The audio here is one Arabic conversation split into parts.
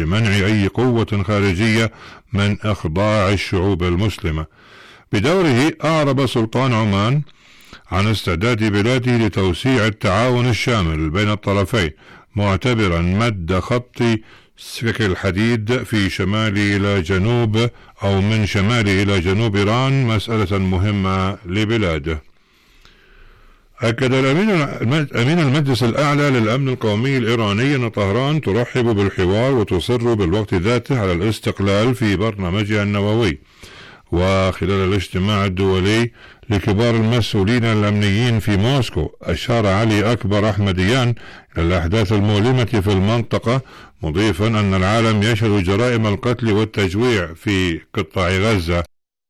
لمنع أي قوة خارجية من إخضاع الشعوب المسلمة. بدوره أعرب سلطان عمان عن استعداد بلاده لتوسيع التعاون الشامل بين الطرفين، معتبرا مد خط سكك الحديد في شمال إلى جنوب أو من شمال إلى جنوب إيران مسألة مهمة لبلاده. أكد أمين المجلس الأعلى للأمن القومي الإيراني أن طهران ترحب بالحوار وتصر بالوقت ذاته على الاستقلال في برنامجها النووي. وخلال الاجتماع الدولي لكبار المسؤولين الأمنيين في موسكو، أشار علي أكبر أحمديان إلى الأحداث المؤلمة في المنطقة، مضيفا أن العالم يشهد جرائم القتل والتجويع في قطاع غزة.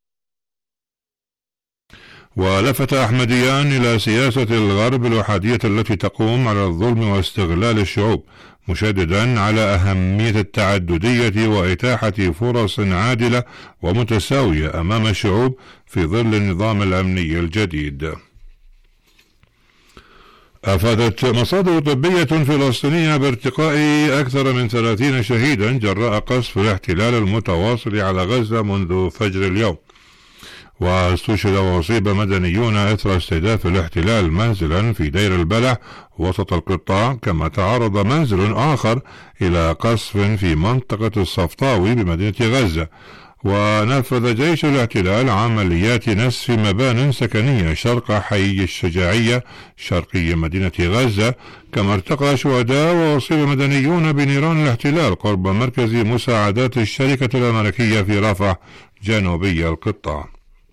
ولفت أحمديان إلى سياسة الغرب الوحدية التي تقوم على الظلم واستغلال الشعوب، مشددا على أهمية التعددية وإتاحة فرص عادلة ومتساوية أمام الشعوب في ظل النظام الأمني الجديد. أفادت مصادر طبية فلسطينية بارتقاء أكثر من 30 شهيدا جراء قصف الاحتلال المتواصل على غزة منذ فجر اليوم. واستشهد وأصيب مدنيون إثر استهداف الاحتلال منزلا في دير البلح وسط القطاع، كما تعرض منزل آخر إلى قصف في منطقة الصفطاوي بمدينة غزة. ونفذ جيش الاحتلال عمليات نسف مبان سكنية شرق حي الشجاعية شرقي مدينة غزة، كما ارتقى شهداء وأصيب مدنيون بنيران الاحتلال قرب مركز مساعدات الشركة الأمريكية في رفح جنوبي القطاع.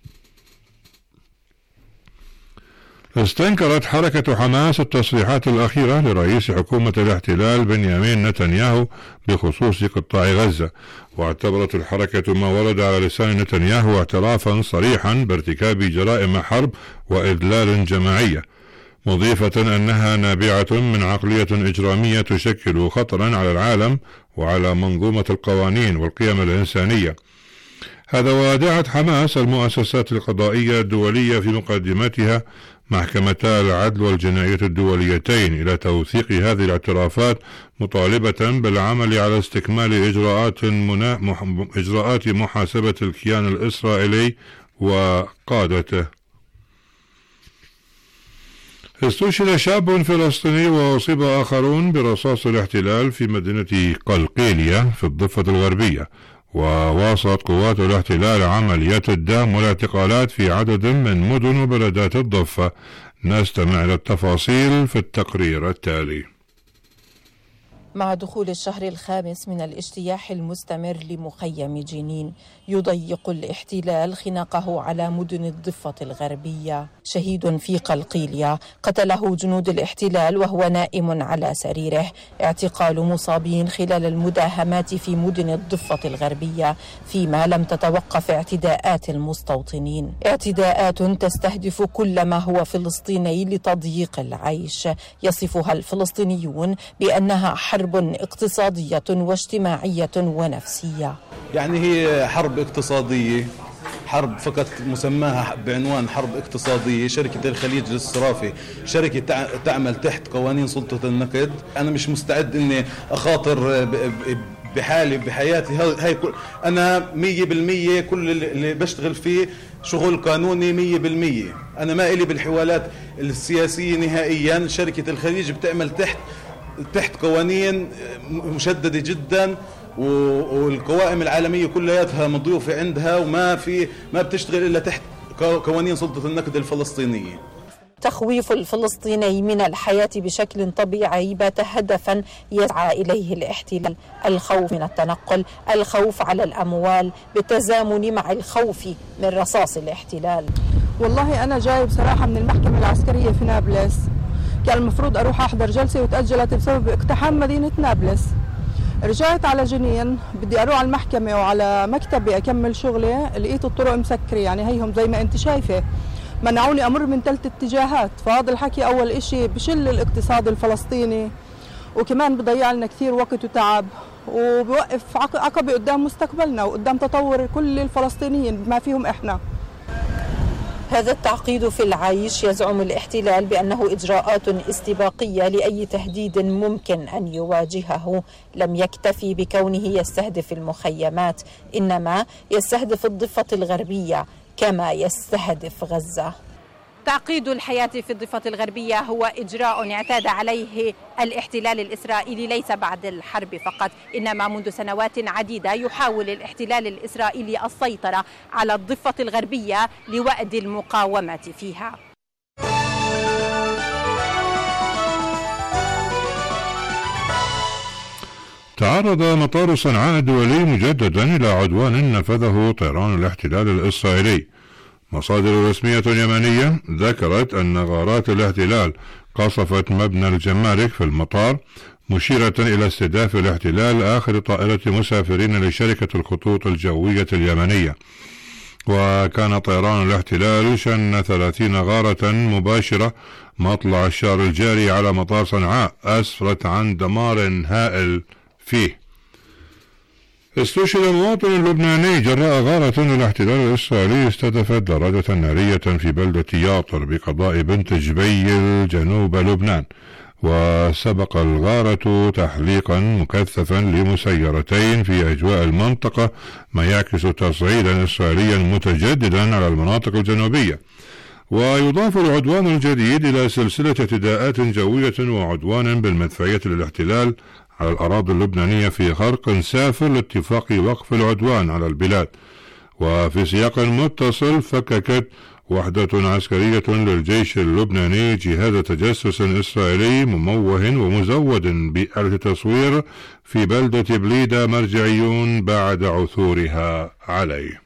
استنكرت حركة حماس التصريحات الأخيرة لرئيس حكومة الاحتلال بنيامين نتنياهو بخصوص قطاع غزة، واعتبرت الحركة ما ورد على لسان نتنياهو اعترافا صريحا بارتكاب جرائم حرب وإذلال جماعية، مضيفة أنها نابعة من عقلية إجرامية تشكل خطرا على العالم وعلى منظومة القوانين والقيم الإنسانية. هذا ودعت حماس المؤسسات القضائية الدولية في مقدمتها محكمتا العدل والجناية الدوليتين إلى توثيق هذه الاعترافات، مطالبة بالعمل على استكمال إجراءات محاسبة الكيان الإسرائيلي وقادته. استشهد شاب فلسطيني وأصيب آخرون برصاص الاحتلال في مدينة قلقيلية في الضفة الغربية، وواصلت قوات الاحتلال عمليات الدهم والاعتقالات في عدد من مدن وبلدات الضفة. نستمع إلى التفاصيل في التقرير التالي. مع دخول الشهر الخامس من الاجتياح المستمر لمخيم جنين، يضيق الاحتلال خناقه على مدن الضفة الغربية. شهيد في قلقيلية قتله جنود الاحتلال وهو نائم على سريره. اعتقال مصابين خلال المداهمات في مدن الضفة الغربية، فيما لم تتوقف اعتداءات المستوطنين. اعتداءات تستهدف كل ما هو فلسطيني لتضييق العيش. يصفها الفلسطينيون بأنها حرب اقتصادية واجتماعية ونفسية. يعني هي حرب اقتصادية، حرب فقط مسماها بعنوان حرب اقتصادية. شركة الخليج للصرافة شركة تعمل تحت قوانين سلطة النقد. أنا مش مستعد إني أخاطر بحالي بحياتي هاي. أنا 100% كل اللي بشتغل فيه شغل قانوني 100%. أنا ما إلي بالحوالات السياسية نهائيا. شركة الخليج بتعمل تحت قوانين مشددة جدا، والقوائم العالمية كلياتها مضيوفة عندها، ما بتشتغل إلا تحت قوانين سلطة النقد الفلسطينية. تخويف الفلسطيني من الحياة بشكل طبيعي بات هدفا يسعى إليه الاحتلال. الخوف من التنقل، الخوف على الأموال، بالتزامن مع الخوف من رصاص الاحتلال. والله أنا جاي بصراحة من المحكمة العسكرية في نابلس، كان المفروض أروح أحضر جلسة وتأجلت بسبب اقتحام مدينة نابلس. رجعت على جنين، بدي أروح على المحكمة وعلى مكتبي أكمل شغلي، لقيت الطرق مسكرة. يعني هيهم زي ما أنت شايفة، منعوني أمر من 3 اتجاهات. فهذا الحكي أول إشي بشل الاقتصاد الفلسطيني، وكمان بضيع لنا كثير وقت وتعب، وبوقف عقبة قدام مستقبلنا وقدام تطور كل الفلسطينيين ما فيهم إحنا. هذا التعقيد في العيش يزعم الاحتلال بأنه إجراءات استباقية لأي تهديد ممكن أن يواجهه. لم يكتفي بكونه يستهدف المخيمات، إنما يستهدف الضفة الغربية كما يستهدف غزة. تعقيد الحياة في الضفة الغربية هو إجراء اعتاد عليه الاحتلال الإسرائيلي ليس بعد الحرب فقط، إنما منذ سنوات عديدة يحاول الاحتلال الإسرائيلي السيطرة على الضفة الغربية لوأد المقاومة فيها. تعرض مطار صنعاء الدولي مجددا إلى عدوان نفذه طيران الاحتلال الإسرائيلي. مصادر رسمية يمنية ذكرت أن غارات الاحتلال قصفت مبنى الجمارك في المطار، مشيرة إلى استهداف الاحتلال آخر طائرة مسافرين لشركة الخطوط الجوية اليمنية. وكان طيران الاحتلال شن 30 غارة مباشرة مطلع الشهر الجاري على مطار صنعاء أسفرت عن دمار هائل فيه. استشهد مواطن لبناني جراء غارة الاحتلال الإسرائيلي استهدفت دراجة نارية في بلدة ياطر بقضاء بنت جبيل جنوب لبنان. وسبق الغارة تحليقا مكثفا لمسيرتين في أجواء المنطقة، ما يعكس تصعيدا إسرائيليا متجددا على المناطق الجنوبية. ويضاف العدوان الجديد إلى سلسلة اعتداءات جوية وعدوان بالمدفعية للاحتلال على الأراضي اللبنانية في خرق سافر لاتفاق وقف العدوان على البلاد. وفي سياق متصل فككت وحدة عسكرية للجيش اللبناني جهاز تجسس إسرائيلي مموه ومزود بآلة تصوير في بلدة بليدة مرجعيون بعد عثورها عليه.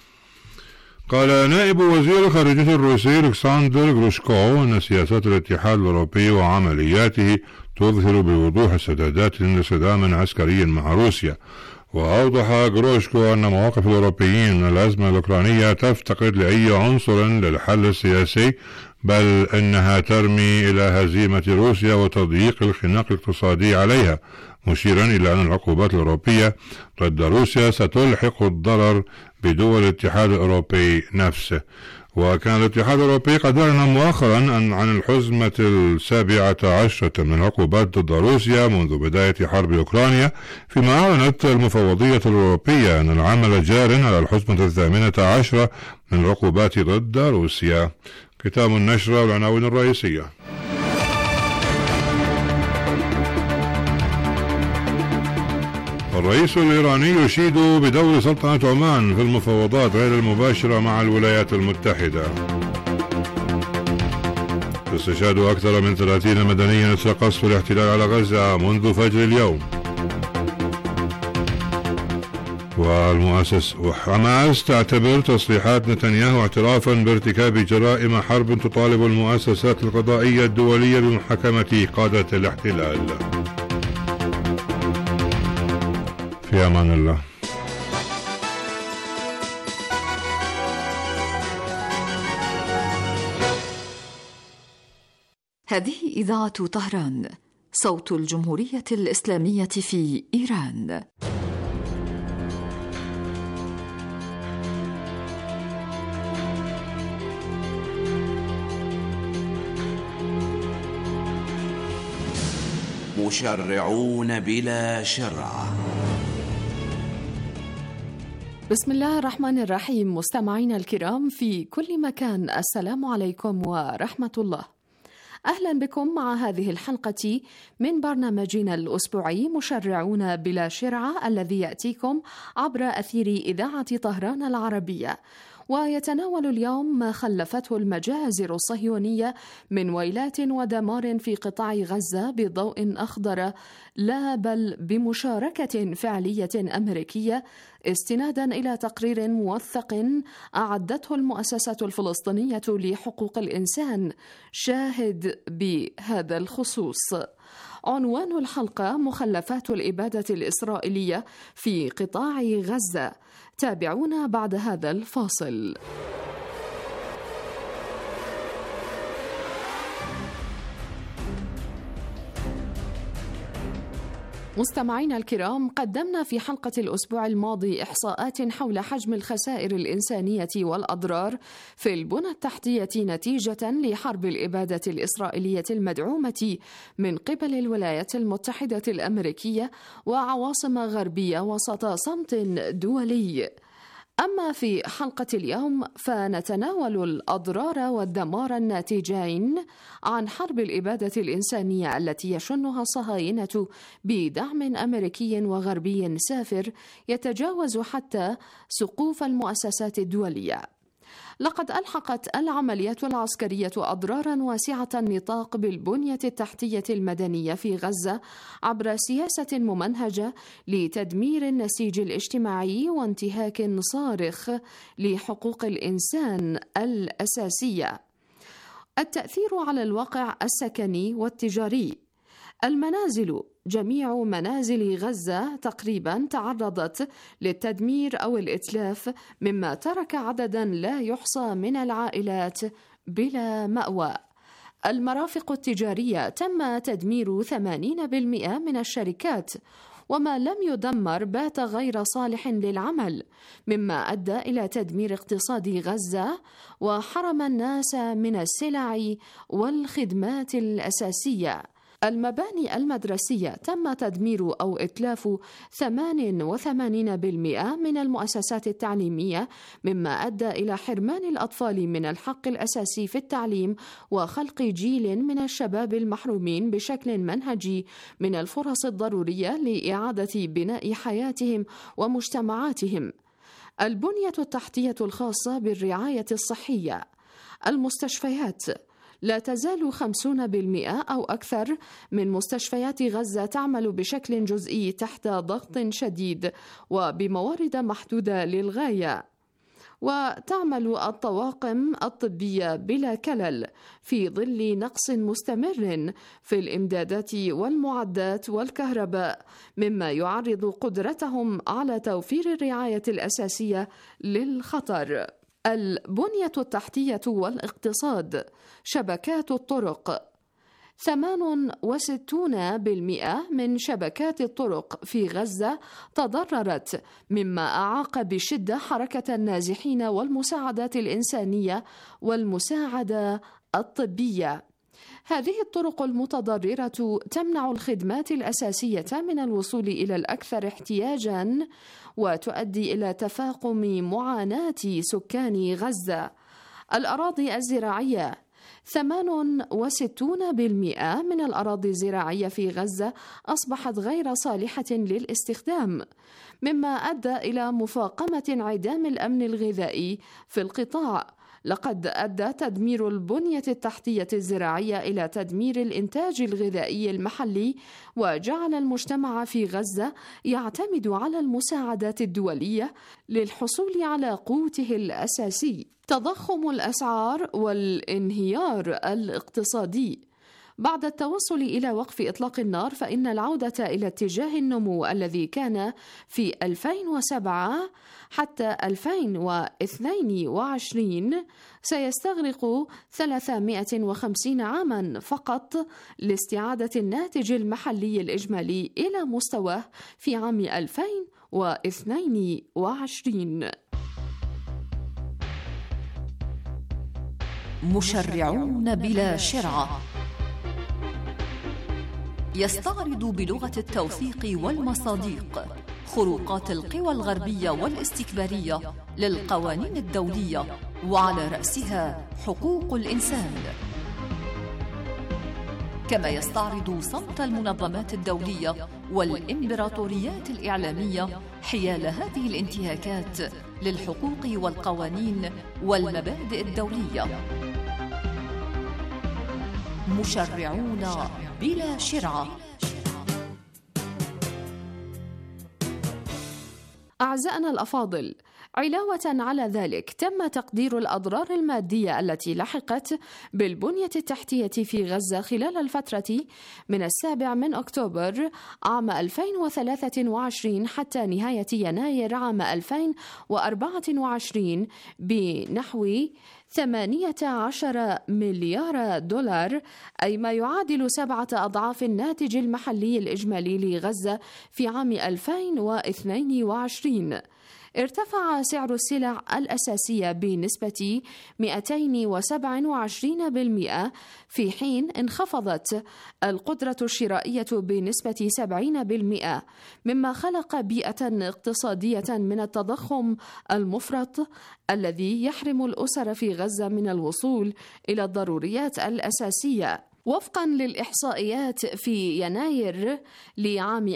قال نائب وزير الخارجية الروسي ألكسندر غروشكو أن سياسات الاتحاد الأوروبي وعملياته تظهر بوضوح استعدادات لصدام عسكري مع روسيا. وأوضح غروشكو أن مواقف الأوروبيين من الأزمة الأوكرانية تفتقد لأي عنصر للحل السياسي، بل إنها ترمي إلى هزيمة روسيا وتضييق الخناق الاقتصادي عليها، مشيرا إلى أن العقوبات الأوروبية ضد روسيا ستلحق الضرر بدول الاتحاد الأوروبي نفسه. وكان الاتحاد الأوروبي قد أعلن مؤخرا عن الحزمة 17 من العقوبات ضد روسيا منذ بداية حرب أوكرانيا، فيما أعلنت المفوضية الأوروبية أن العمل جار على الحزمة 18 من العقوبات ضد روسيا. ختام النشرة والعناوين الرئيسية. الرئيس الإيراني يشيد بدور سلطنة عمان في المفاوضات غير المباشرة مع الولايات المتحدة. استشهاد أكثر من 30 مدنيا إثر قصف الاحتلال على غزة منذ فجر اليوم. والمؤسس وحماس تعتبر تصريحات نتنياهو اعترافا بارتكاب جرائم حرب تطالب المؤسسات القضائية الدولية بمحاكمة قادة الاحتلال. في أمان الله. هذه إذاعة طهران، صوت الجمهورية الإسلامية في إيران. مشرعون بلا شرع. بسم الله الرحمن الرحيم. مستمعينا الكرام في كل مكان، السلام عليكم ورحمة الله. أهلا بكم مع هذه الحلقة من برنامجنا الأسبوعي مشرعون بلا شرعة، الذي يأتيكم عبر أثير إذاعة طهران العربية، ويتناول اليوم ما خلفته المجازر الصهيونية من ويلات ودمار في قطاع غزة بضوء أخضر، لا بل بمشاركة فعلية أمريكية، استنادا إلى تقرير موثق أعدته المؤسسة الفلسطينية لحقوق الإنسان شاهد بهذا الخصوص. عنوان الحلقة: مخلفات الإبادة الإسرائيلية في قطاع غزة. تابعونا بعد هذا الفاصل. مستمعينا الكرام، قدمنا في حلقة الأسبوع الماضي إحصاءات حول حجم الخسائر الإنسانية والأضرار في البنى التحتية نتيجة لحرب الإبادة الإسرائيلية المدعومة من قبل الولايات المتحدة الأمريكية وعواصم غربية وسط صمت دولي. أما في حلقة اليوم فنتناول الأضرار والدمار الناتجين عن حرب الإبادة الإنسانية التي يشنها الصهاينة بدعم أمريكي وغربي سافر يتجاوز حتى سقوف المؤسسات الدولية. لقد ألحقت العمليات العسكرية أضرارا واسعة النطاق بالبنية التحتية المدنية في غزة عبر سياسة ممنهجة لتدمير النسيج الاجتماعي وانتهاك صارخ لحقوق الإنسان الأساسية. التأثير على الواقع السكني والتجاري. المنازل، جميع منازل غزة تقريبا تعرضت للتدمير أو الإتلاف، مما ترك عددا لا يحصى من العائلات بلا مأوى. المرافق التجارية تم تدمير 80% من الشركات، وما لم يدمر بات غير صالح للعمل، مما أدى إلى تدمير اقتصاد غزة وحرم الناس من السلع والخدمات الأساسية. المباني المدرسية تم تدمير أو إتلاف 88% من المؤسسات التعليمية، مما أدى إلى حرمان الأطفال من الحق الأساسي في التعليم وخلق جيل من الشباب المحرومين بشكل منهجي من الفرص الضرورية لإعادة بناء حياتهم ومجتمعاتهم. البنية التحتية الخاصة بالرعاية الصحية. المستشفيات، لا تزال 50% أو أكثر من مستشفيات غزة تعمل بشكل جزئي تحت ضغط شديد وبموارد محدودة للغاية، وتعمل الطواقم الطبية بلا كلل في ظل نقص مستمر في الإمدادات والمعدات والكهرباء، مما يعرض قدرتهم على توفير الرعاية الأساسية للخطر. البنية التحتية والاقتصاد. شبكات الطرق. 68% من شبكات الطرق في غزة تضررت، مما أعاق بشدة حركة النازحين والمساعدات الإنسانية والمساعدة الطبية. هذه الطرق المتضررة تمنع الخدمات الأساسية من الوصول إلى الأكثر احتياجاً، وتؤدي إلى تفاقم معاناة سكان غزة. الأراضي الزراعية. 68% من الأراضي الزراعية في غزة أصبحت غير صالحة للاستخدام، مما أدى إلى مفاقمة انعدام الأمن الغذائي في القطاع. لقد أدى تدمير البنية التحتية الزراعية إلى تدمير الإنتاج الغذائي المحلي، وجعل المجتمع في غزة يعتمد على المساعدات الدولية للحصول على قوته الأساسي. تضخم الأسعار والانهيار الاقتصادي. بعد التوصل إلى وقف إطلاق النار، فإن العودة إلى اتجاه النمو الذي كان في 2007 حتى 2022 سيستغرق 350 عاما فقط لاستعادة الناتج المحلي الإجمالي إلى مستواه في عام 2022. مشرعون بلا شرعة يستعرض بلغة التوثيق والمصادق خروقات القوى الغربية والاستكبارية للقوانين الدولية، وعلى رأسها حقوق الإنسان، كما يستعرض صمت المنظمات الدولية والإمبراطوريات الإعلامية حيال هذه الانتهاكات للحقوق والقوانين والمبادئ الدولية. مشرعون بلا شرعة. أعزائنا الأفاضل، علاوة على ذلك تم تقدير الأضرار المادية التي لحقت بالبنية التحتية في غزة خلال الفترة من 7 أكتوبر عام 2023 حتى نهاية يناير عام 2024 بنحو 18 مليار دولار، أي ما يعادل 7 أضعاف الناتج المحلي الإجمالي لغزة في عام 2022. ارتفع سعر السلع الأساسية بنسبة 227%، في حين انخفضت القدرة الشرائية بنسبة 70%، مما خلق بيئة اقتصادية من التضخم المفرط الذي يحرم الأسر في غزة من الوصول إلى الضروريات الأساسية. وفقا للإحصائيات في يناير لعام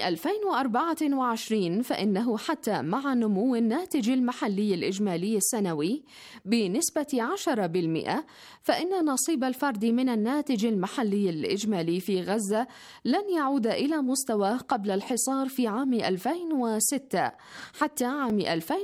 2024، فإنه حتى مع نمو الناتج المحلي الإجمالي السنوي بنسبة 10%، فإن نصيب الفرد من الناتج المحلي الإجمالي في غزة لن يعود إلى مستواه قبل الحصار في عام 2006 حتى عام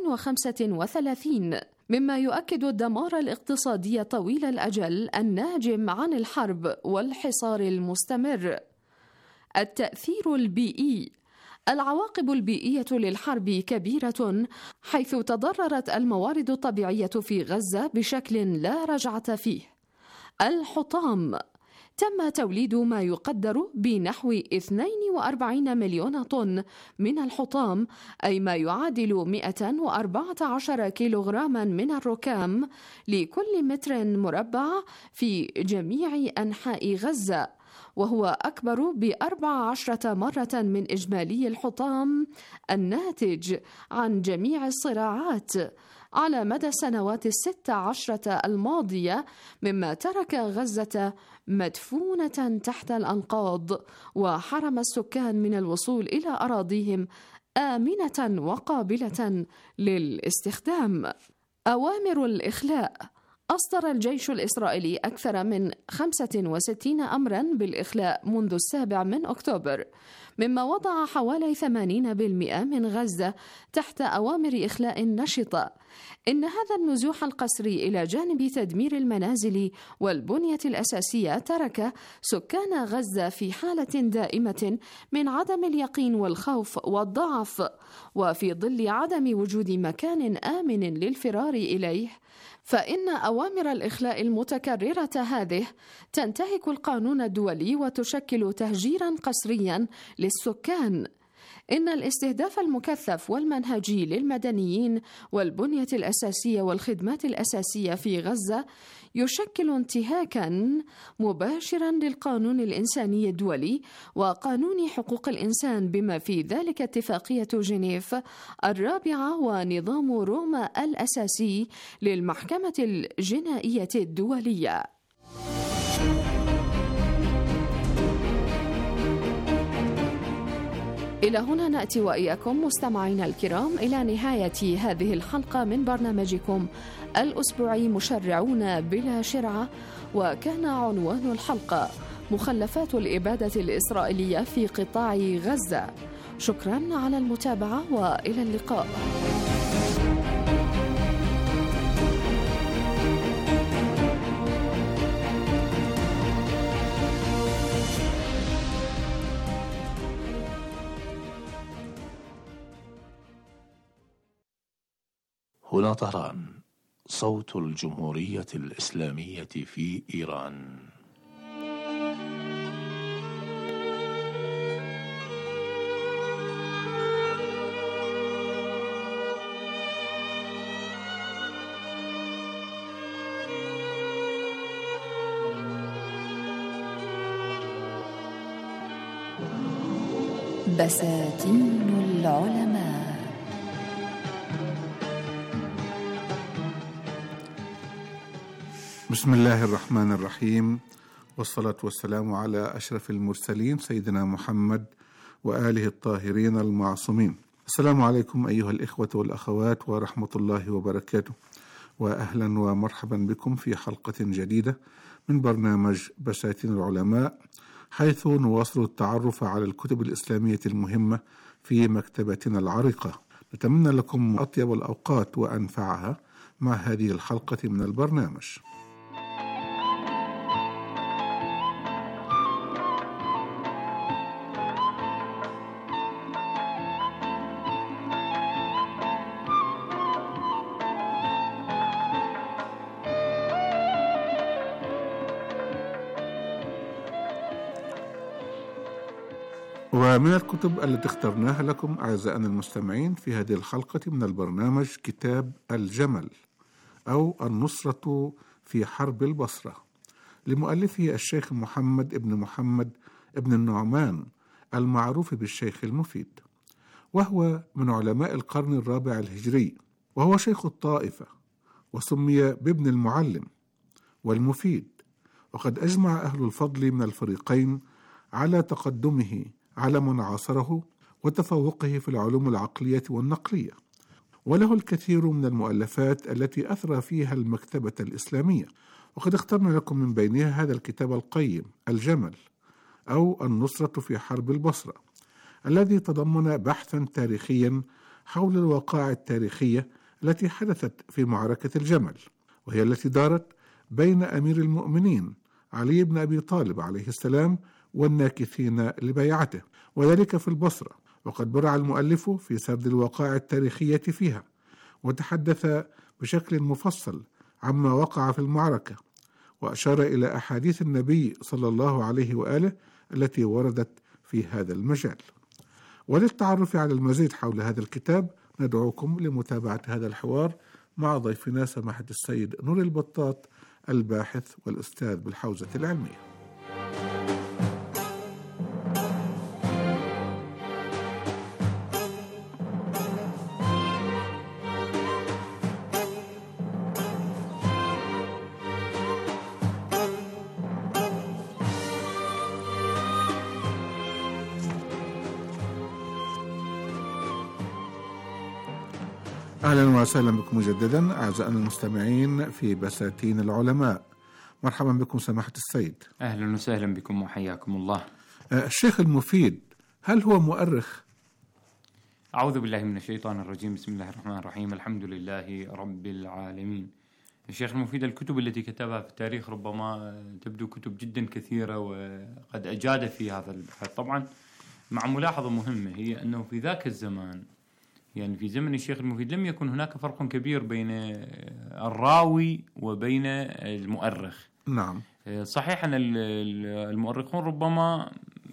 2035، مما يؤكد الدمار الاقتصادي طويل الأجل الناجم عن الحرب والحصار المستمر. التأثير البيئي. العواقب البيئية للحرب كبيرة، حيث تضررت الموارد الطبيعية في غزة بشكل لا رجعة فيه. الحطام. تم توليد ما يقدر بنحو 42 مليون طن من الحطام، أي ما يعادل 114 كيلوغراما من الركام لكل متر مربع في جميع أنحاء غزة، وهو أكبر ب14 مرة من إجمالي الحطام الناتج عن جميع الصراعات على مدى السنوات 16 الماضية، مما ترك غزة مدفونة تحت الأنقاض وحرم السكان من الوصول إلى أراضيهم آمنة وقابلة للاستخدام. أوامر الإخلاء. أصدر الجيش الإسرائيلي أكثر من 65 أمراً بالإخلاء منذ 7 أكتوبر، مما وضع حوالي 80% من غزة تحت أوامر إخلاء نشطة. إن هذا النزوح القسري إلى جانب تدمير المنازل والبنية الأساسية ترك سكان غزة في حالة دائمة من عدم اليقين والخوف والضعف، وفي ظل عدم وجود مكان آمن للفرار إليه، فإن أوامر الإخلاء المتكررة هذه تنتهك القانون الدولي وتشكل تهجيراً قسرياً للسكان. إن الاستهداف المكثف والمنهجي للمدنيين والبنية الأساسية والخدمات الأساسية في غزة يشكل انتهاكاً مباشراً للقانون الإنساني الدولي وقانون حقوق الإنسان، بما في ذلك اتفاقية جنيف 4 ونظام روما الأساسي للمحكمة الجنائية الدولية. إلى هنا نأتي وإياكم مستمعينا الكرام إلى نهاية هذه الحلقة من برنامجكم الأسبوعي مشرعون بلا شرعة، وكان عنوان الحلقة مخلفات الإبادة الإسرائيلية في قطاع غزة. شكرا على المتابعة وإلى اللقاء. هنا طهران، صوت الجمهورية الإسلامية في إيران. بساتين العلماء. بسم الله الرحمن الرحيم، والصلاة والسلام على أشرف المرسلين سيدنا محمد وآله الطاهرين المعصومين. السلام عليكم أيها الإخوة والأخوات ورحمة الله وبركاته، وأهلا ومرحبا بكم في حلقة جديدة من برنامج بساتين العلماء، حيث نواصل التعرف على الكتب الإسلامية المهمة في مكتبتنا العريقة. نتمنى لكم أطيب الأوقات وأنفعها مع هذه الحلقة من البرنامج. ومن الكتب التي اخترناها لكم أعزائنا المستمعين في هذه الحلقة من البرنامج كتاب الجمل أو النصرة في حرب البصرة لمؤلفه الشيخ محمد ابن النعمان المعروف بالشيخ المفيد، وهو من علماء القرن الرابع الهجري، وهو شيخ الطائفة، وسمي بابن المعلم والمفيد. وقد أجمع أهل الفضل من الفريقين على تقدمه على من عاصره وتفوقه في العلوم العقلية والنقلية، وله الكثير من المؤلفات التي أثرى فيها المكتبة الإسلامية. وقد اخترنا لكم من بينها هذا الكتاب القيم الجمل أو النصرة في حرب البصرة، الذي تضمن بحثا تاريخيا حول الوقائع التاريخية التي حدثت في معركة الجمل، وهي التي دارت بين أمير المؤمنين علي بن أبي طالب عليه السلام والناكثين لبيعته، وذلك في البصرة. وقد برع المؤلف في سرد الوقائع التاريخية فيها، وتحدث بشكل مفصل عما وقع في المعركة، وأشار إلى أحاديث النبي صلى الله عليه وآله التي وردت في هذا المجال. وللتعرف على المزيد حول هذا الكتاب ندعوكم لمتابعة هذا الحوار مع ضيفنا سماحة السيد نور البطاط، الباحث والأستاذ بالحوزة العلمية. أهلا وسهلا بكم مجددا أعزائنا المستمعين في بساتين العلماء. مرحبا بكم سماحة السيد. أهلا وسهلا بكم وحياكم الله. الشيخ المفيد هل هو مؤرخ؟ أعوذ بالله من الشيطان الرجيم، بسم الله الرحمن الرحيم، الحمد لله رب العالمين. الشيخ المفيد الكتب التي كتبها في التاريخ ربما تبدو كتب جدا كثيرة، وقد أجاد في هذا البحث طبعا، مع ملاحظة مهمة هي أنه في ذاك الزمان، يعني في زمن الشيخ المفيد، لم يكن هناك فرق كبير بين الراوي وبين المؤرخ. نعم. صحيح أن المؤرخون ربما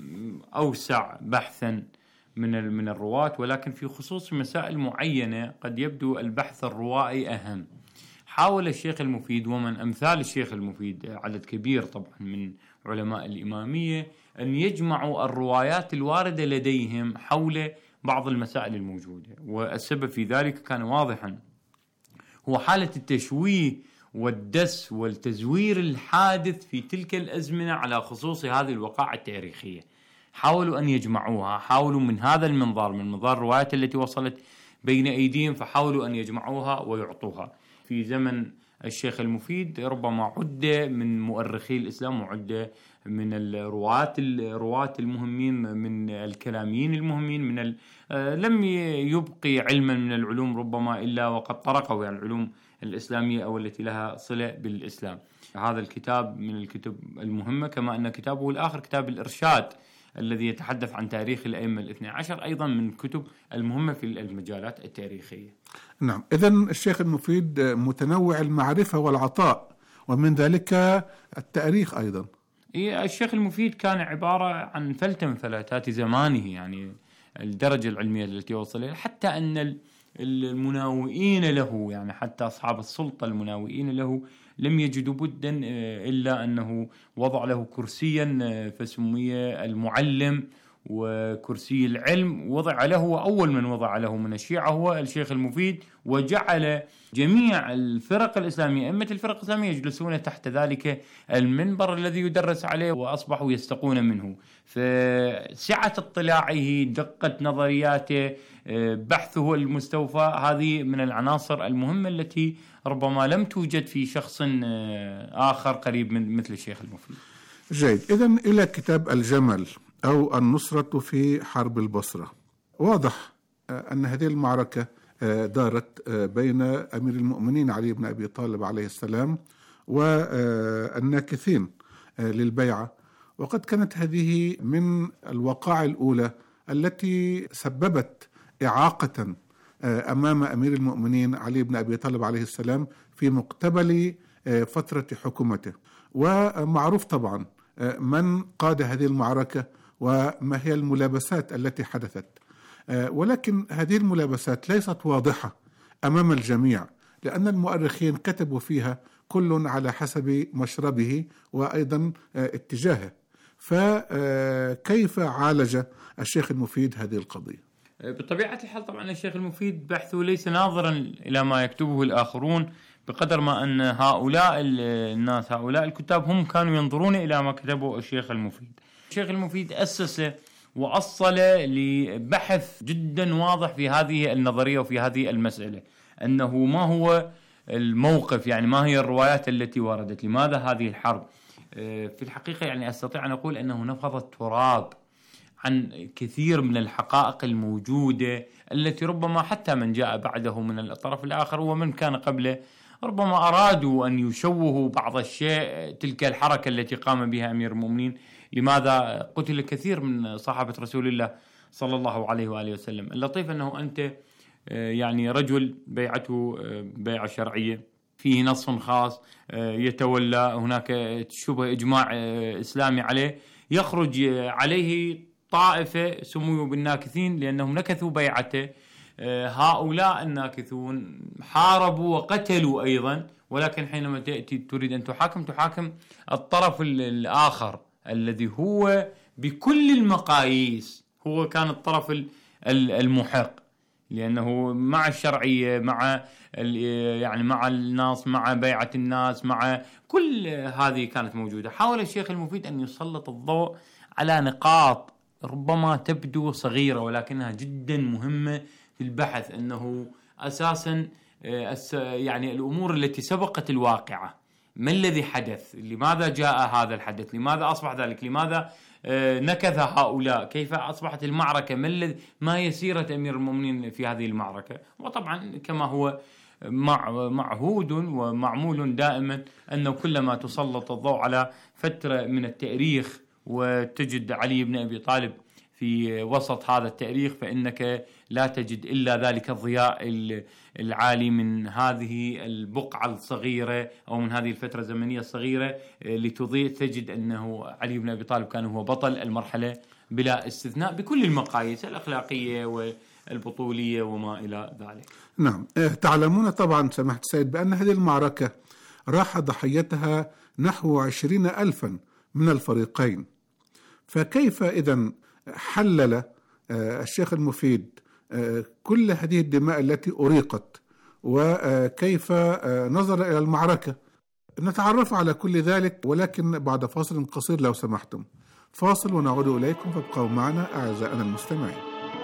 أوسع بحثا من الرواة، ولكن في خصوص مسائل معينة قد يبدو البحث الروائي أهم. حاول الشيخ المفيد ومن أمثال الشيخ المفيد عدد كبير طبعا من علماء الإمامية أن يجمعوا الروايات الواردة لديهم حول بعض المسائل الموجودة، والسبب في ذلك كان واضحا، هو حالة التشويه والدس والتزوير الحادث في تلك الأزمنة على خصوص هذه الوقائع التاريخية. حاولوا أن يجمعوها، حاولوا من هذا المنظار، من منظار الروايات التي وصلت بين أيديهم، فحاولوا أن يجمعوها ويعطوها. في زمن الشيخ المفيد ربما عد من مؤرخي الإسلام، وعد من الرواة المهمين، من الكلاميين المهمين، لم يبقي علما من العلوم ربما إلا وقد طرقوا يعني العلوم الإسلامية أو التي لها صلة بالإسلام. هذا الكتاب من الكتب المهمة، كما أن كتابه الآخر كتاب الإرشاد الذي يتحدث عن تاريخ الأئمة الاثني عشر، أيضا من الكتب المهمة في المجالات التاريخية. نعم، إذن الشيخ المفيد متنوع المعرفة والعطاء، ومن ذلك التاريخ أيضا. الشيخ المفيد كان عبارة عن فلتة من فلتات زمانه، يعني الدرجة العلمية التي وصل إليها، حتى أن المناوئين له، يعني حتى أصحاب السلطة المناوئين له، لم يجدوا بدا إلا أنه وضع له كرسيا فسمي المعلم، وكرسي العلم وضع له، وأول من وضع له من الشيعة هو الشيخ المفيد، وجعل جميع الفرق الإسلامية، أئمة الفرق الإسلامية يجلسون تحت ذلك المنبر الذي يدرس عليه، وأصبحوا يستقون منه. فسعة اطلاعه، دقة نظرياته، بحثه المستوفى، هذه من العناصر المهمة التي ربما لم توجد في شخص آخر قريب من مثل الشيخ المفيد. جيد، إذن إلى كتاب الجمل أو النصرة في حرب البصرة. واضح أن هذه المعركة دارت بين أمير المؤمنين علي بن أبي طالب عليه السلام والناكثين للبيعة، وقد كانت هذه من الوقائع الأولى التي سببت إعاقة أمام أمير المؤمنين علي بن أبي طالب عليه السلام في مقتبل فترة حكومته. ومعروف طبعا من قاد هذه المعركة وما هي الملابسات التي حدثت، ولكن هذه الملابسات ليست واضحة أمام الجميع، لأن المؤرخين كتبوا فيها كل على حسب مشربه وأيضا اتجاهه. فكيف عالج الشيخ المفيد هذه القضية؟ بطبيعة الحال طبعا الشيخ المفيد بحثه ليس ناظرا إلى ما يكتبه الآخرون، بقدر ما أن هؤلاء الناس هؤلاء الكتاب هم كانوا ينظرون إلى ما كتبه الشيخ المفيد. الشيخ المفيد أسس وأصل لبحث جدا واضح في هذه النظرية وفي هذه المسألة، أنه ما هو الموقف، يعني ما هي الروايات التي وردت، لماذا هذه الحرب. في الحقيقة يعني أستطيع أن أقول أنه نفض التراب عن كثير من الحقائق الموجودة التي ربما حتى من جاء بعده من الطرف الآخر ومن كان قبله ربما أرادوا أن يشوهوا بعض الشيء. تلك الحركة التي قام بها أمير المؤمنين، لماذا قتل كثير من صحابة رسول الله صلى الله عليه وآله وسلم. اللطيف أنه أنت يعني رجل بيعته بيعة شرعية فيه نص خاص يتولى هناك شبه إجماع إسلامي عليه، يخرج عليه طائفة سموا بالناكثين لأنهم نكثوا بيعته. هؤلاء الناكثون حاربوا وقتلوا أيضا، ولكن حينما تأتي تريد أن تحاكم الطرف الآخر الذي هو بكل المقاييس هو كان الطرف المحق، لأنه مع الشرعية مع يعني مع الناس مع بيعة الناس مع كل هذه كانت موجودة. حاول الشيخ المفيد أن يسلط الضوء على نقاط ربما تبدو صغيرة ولكنها جدا مهمة في البحث، أنه أساسا يعني الأمور التي سبقت الواقعة، ما الذي حدث، لماذا جاء هذا الحدث، لماذا أصبح ذلك، لماذا نكث هؤلاء، كيف أصبحت المعركة، ما هي سيرة أمير المؤمنين في هذه المعركة. وطبعا كما هو معهود ومعمول دائما أنه كلما تسلط الضوء على فترة من التاريخ وتجد علي بن أبي طالب في وسط هذا التاريخ، فإنك لا تجد إلا ذلك الضياء العالي من هذه البقعة الصغيرة أو من هذه الفترة الزمنية الصغيرة لتضيء. تجد أنه علي بن أبي طالب كان هو بطل المرحلة بلا استثناء بكل المقاييس الأخلاقية والبطولية وما إلى ذلك. نعم، تعلمون طبعا سماحة السيد بأن هذه المعركة راح ضحيتها نحو 20,000 من الفريقين، فكيف إذن حلل الشيخ المفيد كل هذه الدماء التي أريقت، وكيف نظر إلى المعركة؟ نتعرف على كل ذلك ولكن بعد فاصل قصير لو سمحتم. فاصل ونعود إليكم، فابقوا معنا أعزائنا المستمعين.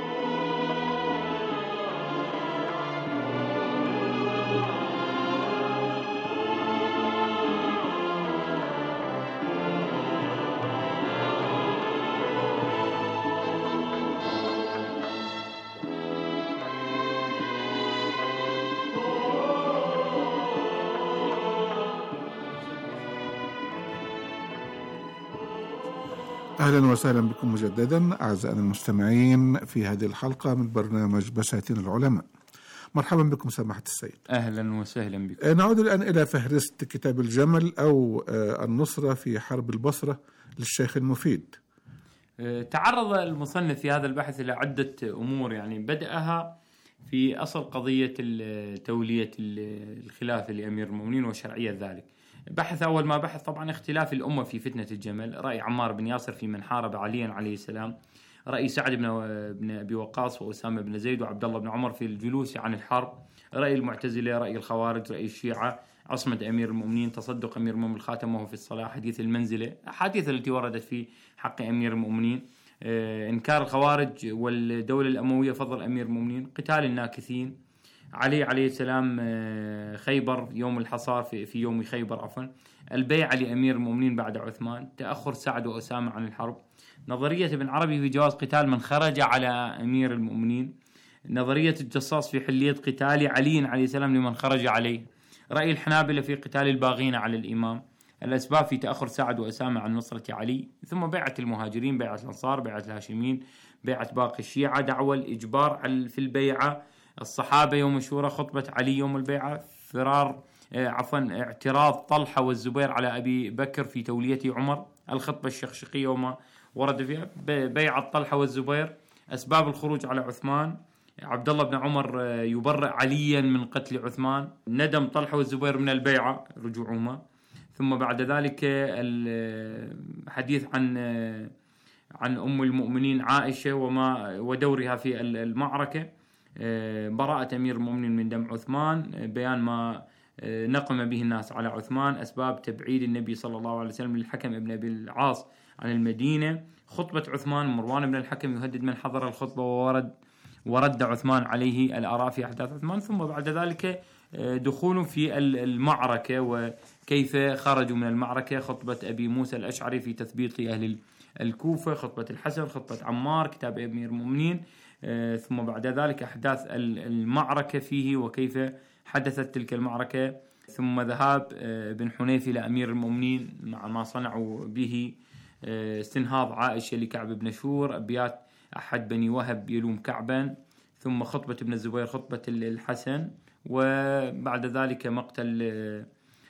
أهلا وسهلا بكم مجددا أعزائنا المستمعين في هذه الحلقة من برنامج بساتين العلماء. مرحبا بكم سماحة السيد. أهلا وسهلا بكم. نعود الآن إلى فهرست كتاب الجمل أو النصرة في حرب البصرة للشيخ المفيد. تعرض المصنف في هذا البحث إلى عدة أمور، يعني بدأها في أصل قضية تولية الخلافة لأمير المؤمنين وشرعية ذلك. بحث أول ما بحث طبعا اختلاف الأمة في فتنة الجمل، رأي عمار بن ياسر في من حارب عليا عليه السلام، رأي سعد بن أبي وقاص وأسامة بن زيد وعبد الله بن عمر في الجلوس عن الحرب، رأي المعتزلة، رأي الخوارج، رأي الشيعة، عصمة أمير المؤمنين، تصدق أمير المؤمنين الخاتم وهو في الصلاة، حديث المنزلة، أحاديث التي وردت في حق أمير المؤمنين، إنكار الخوارج والدولة الأموية، فضل أمير المؤمنين، قتال الناكثين، علي عليه السلام خيبر يوم الحصار في يوم خيبر عفوا، البيعة لأمير المؤمنين بعد عثمان، تأخر سعد وأسامة عن الحرب، نظرية ابن عربي في جواز قتال من خرج على أمير المؤمنين، نظرية الجصاص في حلية قتال علي عليه السلام لمن خرج عليه، رأي الحنابلة في قتال الباغين على الإمام، الأسباب في تأخر سعد وأسامة عن نصرة علي، ثم بيعة المهاجرين، بيعة الأنصار، بيعة الهاشمين، بيعة باقي الشيعة، دعوة الإجبار في البيعة، الصحابة يوم الشورى، خطبة علي يوم البيعة، اعتراض طلحة والزبير على أبي بكر في تولية عمر، الخطبة الشقشقية ورد فيها بيعة طلحة والزبير، أسباب الخروج على عثمان، عبد الله بن عمر يبرئ عليا من قتل عثمان، ندم طلحة والزبير من البيعة رجوعهما، ثم بعد ذلك الحديث عن أم المؤمنين عائشة ودورها في المعركة، براءة أمير المؤمنين من دم عثمان، بيان ما نقم به الناس على عثمان، أسباب تبعيد النبي صلى الله عليه وسلم للحكم ابن أبي العاص عن المدينة، خطبة عثمان، مروان بن الحكم يهدد من حضر الخطبة ورد عثمان عليه الآراء في أحداث عثمان، ثم بعد ذلك دخول في المعركة وكيف خرجوا من المعركة، خطبة أبي موسى الأشعري في تثبيط أهل الكوفة، خطبة الحسن، خطبة عمار، كتاب أمير المؤمنين، ثم بعد ذلك أحداث المعركة فيه وكيف حدثت تلك المعركة، ثم ذهاب بن حنيف إلى أمير المؤمنين مع ما صنعوا به، استنهاض عائشة لكعب بن شور، أبيات أحد بني وهب يلوم كعبا، ثم خطبة ابن الزبير، خطبة الحسن، وبعد ذلك مقتل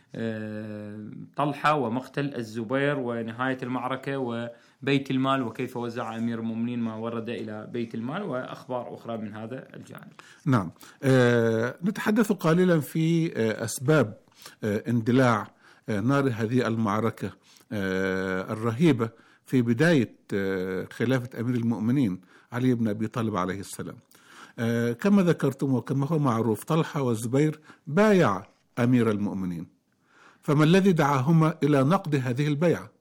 طلحة ومقتل الزبير ونهاية المعركة وبيت المال وكيف وزع أمير المؤمنين ما ورد إلى بيت المال وأخبار أخرى من هذا الجانب. نعم. نتحدث قليلا في أسباب اندلاع نار هذه المعركة الرهيبة في بداية خلافة أمير المؤمنين علي بن أبي طالب عليه السلام. كما ذكرتم وكما هو معروف، طلحة والزبير بايع أمير المؤمنين، فما الذي دعاهما إلى نقض هذه البيعة؟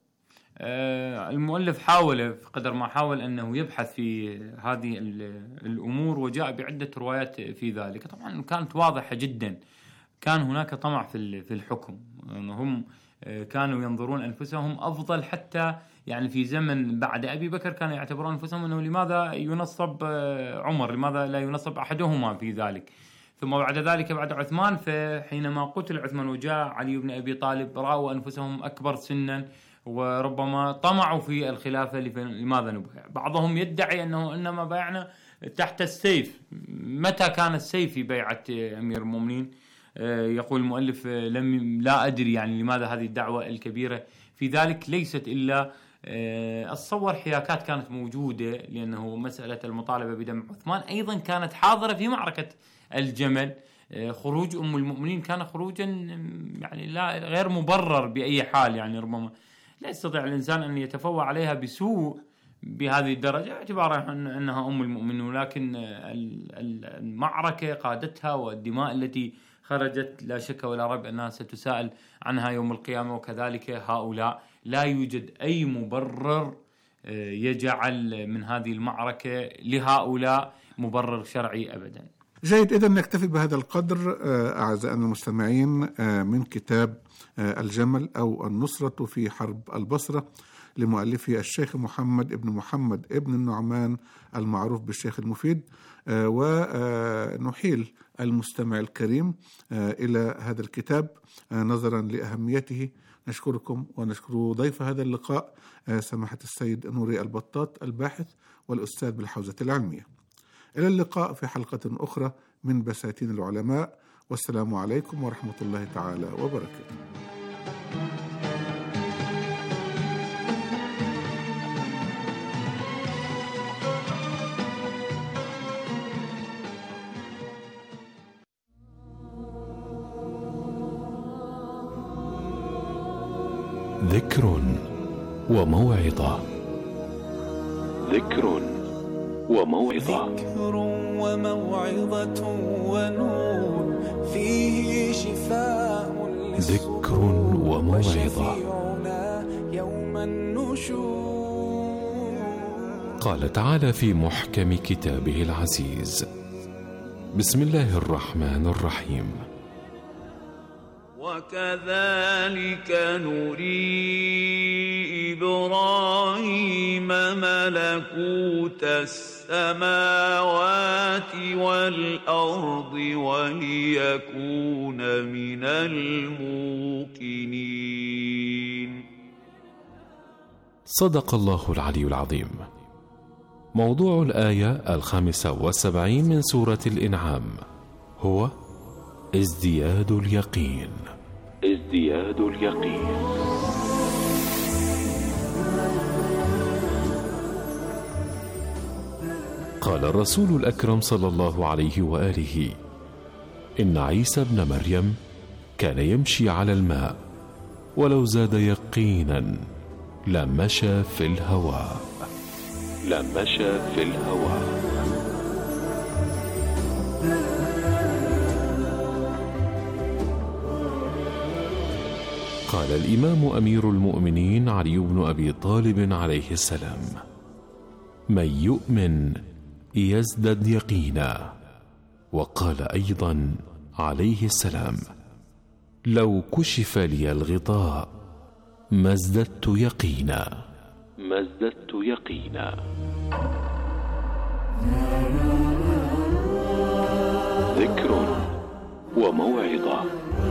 المؤلف حاول قدر ما حاول أنه يبحث في هذه الأمور، وجاء بعدة روايات في ذلك. طبعا كانت واضحة جدا، كان هناك طمع في الحكم، هم كانوا ينظرون أنفسهم أفضل، حتى يعني في زمن بعد أبي بكر كانوا يعتبرون أنفسهم أنه لماذا ينصب عمر، لماذا لا ينصب أحدهما في ذلك. ثم بعد ذلك بعد عثمان، فحينما قتل عثمان وجاء علي بن أبي طالب رأوا أنفسهم أكبر سنا وربما طمعوا في الخلافة، لماذا نبايع؟ بعضهم يدعي أنه إنما بايعنا تحت السيف. متى كان السيف في بيعة أمير المؤمنين؟ يقول المؤلف لا أدري يعني لماذا هذه الدعوة الكبيرة في ذلك، ليست إلا أتصور حياكات كانت موجودة، لأنه مسألة المطالبة بدم عثمان أيضا كانت حاضرة في معركة الجمل. خروج أم المؤمنين كان خروجا يعني لا غير مبرر بأي حال، يعني ربما لا يستطيع الإنسان أن يتفوه عليها بسوء بهذه الدرجة اعتبارا أنها أم المؤمنين، ولكن المعركة قادتها والدماء التي خرجت لا شك ولا ريب أنها ستساءل عنها يوم القيامة، وكذلك هؤلاء. لا يوجد أي مبرر يجعل من هذه المعركة لهؤلاء مبرر شرعي أبدا. جيد، إذن نكتفي بهذا القدر أعزائنا المستمعين من كتاب الجمل أو النصرة في حرب البصرة لمؤلفه الشيخ محمد ابن محمد ابن النعمان المعروف بالشيخ المفيد. ونحيل المستمع الكريم إلى هذا الكتاب نظرا لأهميته. نشكركم ونشكر ضيف هذا اللقاء سماحة السيد نوري البطاط الباحث والأستاذ بالحوزة العلمية. إلى اللقاء في حلقة أخرى من بساتين العلماء، والسلام عليكم ورحمة الله تعالى وبركاته. ذكر وموعظة. ذكر وموعظة. ذكر وموعظة ونور فيه شفاء. ذكر وموعظة. يوم النشور. قال تعالى في محكم كتابه العزيز: بسم الله الرحمن الرحيم: وكذلك نري إبراهيم ملكوت السماوات والأرض وليكون من الموقنين. صدق الله العلي العظيم. موضوع الآية 75 من سورة الإنعام هو ازدياد اليقين. ازدياد اليقين. قال الرسول الأكرم صلى الله عليه وآله: إن عيسى ابن مريم كان يمشي على الماء، ولو زاد يقينا لمشى في الهواء. قال الإمام أمير المؤمنين علي بن أبي طالب عليه السلام: من يؤمن يزدد يقينا. وقال أيضا عليه السلام: لو كشف لي الغطاء ما ازددت يقينا. ذكر وموعظة.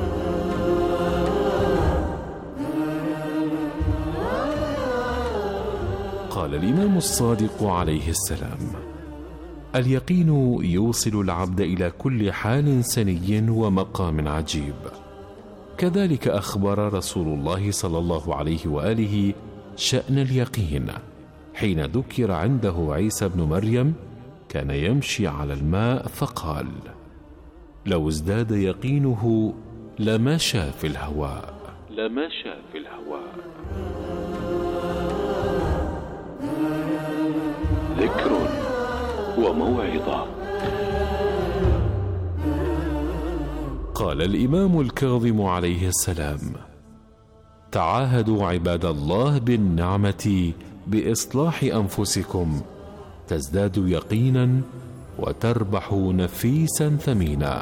قال الإمام الصادق عليه السلام: اليقين يوصل العبد إلى كل حال سني ومقام عجيب. كذلك أخبر رسول الله صلى الله عليه وآله شأن اليقين حين ذكر عنده عيسى بن مريم كان يمشي على الماء فقال: لو ازداد يقينه لمشى في الهواء. ذكر وموعظة. قال الإمام الكاظم عليه السلام: تعاهدوا عباد الله بالنعمة بإصلاح أنفسكم تزدادوا يقينا وتربحوا نفيسا ثمينا.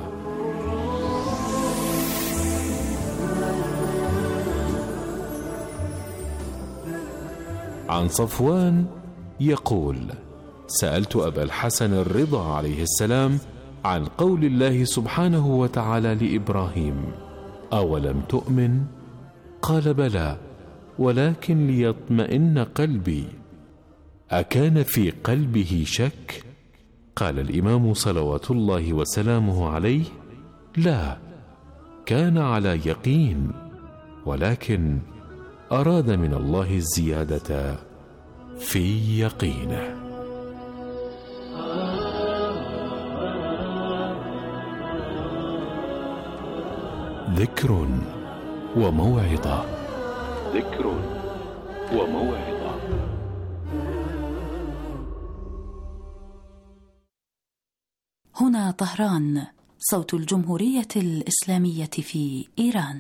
عن صفوان يقول: سألت أبا الحسن الرضا عليه السلام عن قول الله سبحانه وتعالى لإبراهيم: أولم تؤمن؟ قال: بلى، ولكن ليطمئن قلبي. أكان في قلبه شك؟ قال الإمام صلوات الله وسلامه عليه: لا، كان على يقين، ولكن أراد من الله الزيادة في يقينه. ذكر وموعظة. هنا طهران، صوت الجمهورية الإسلامية في إيران.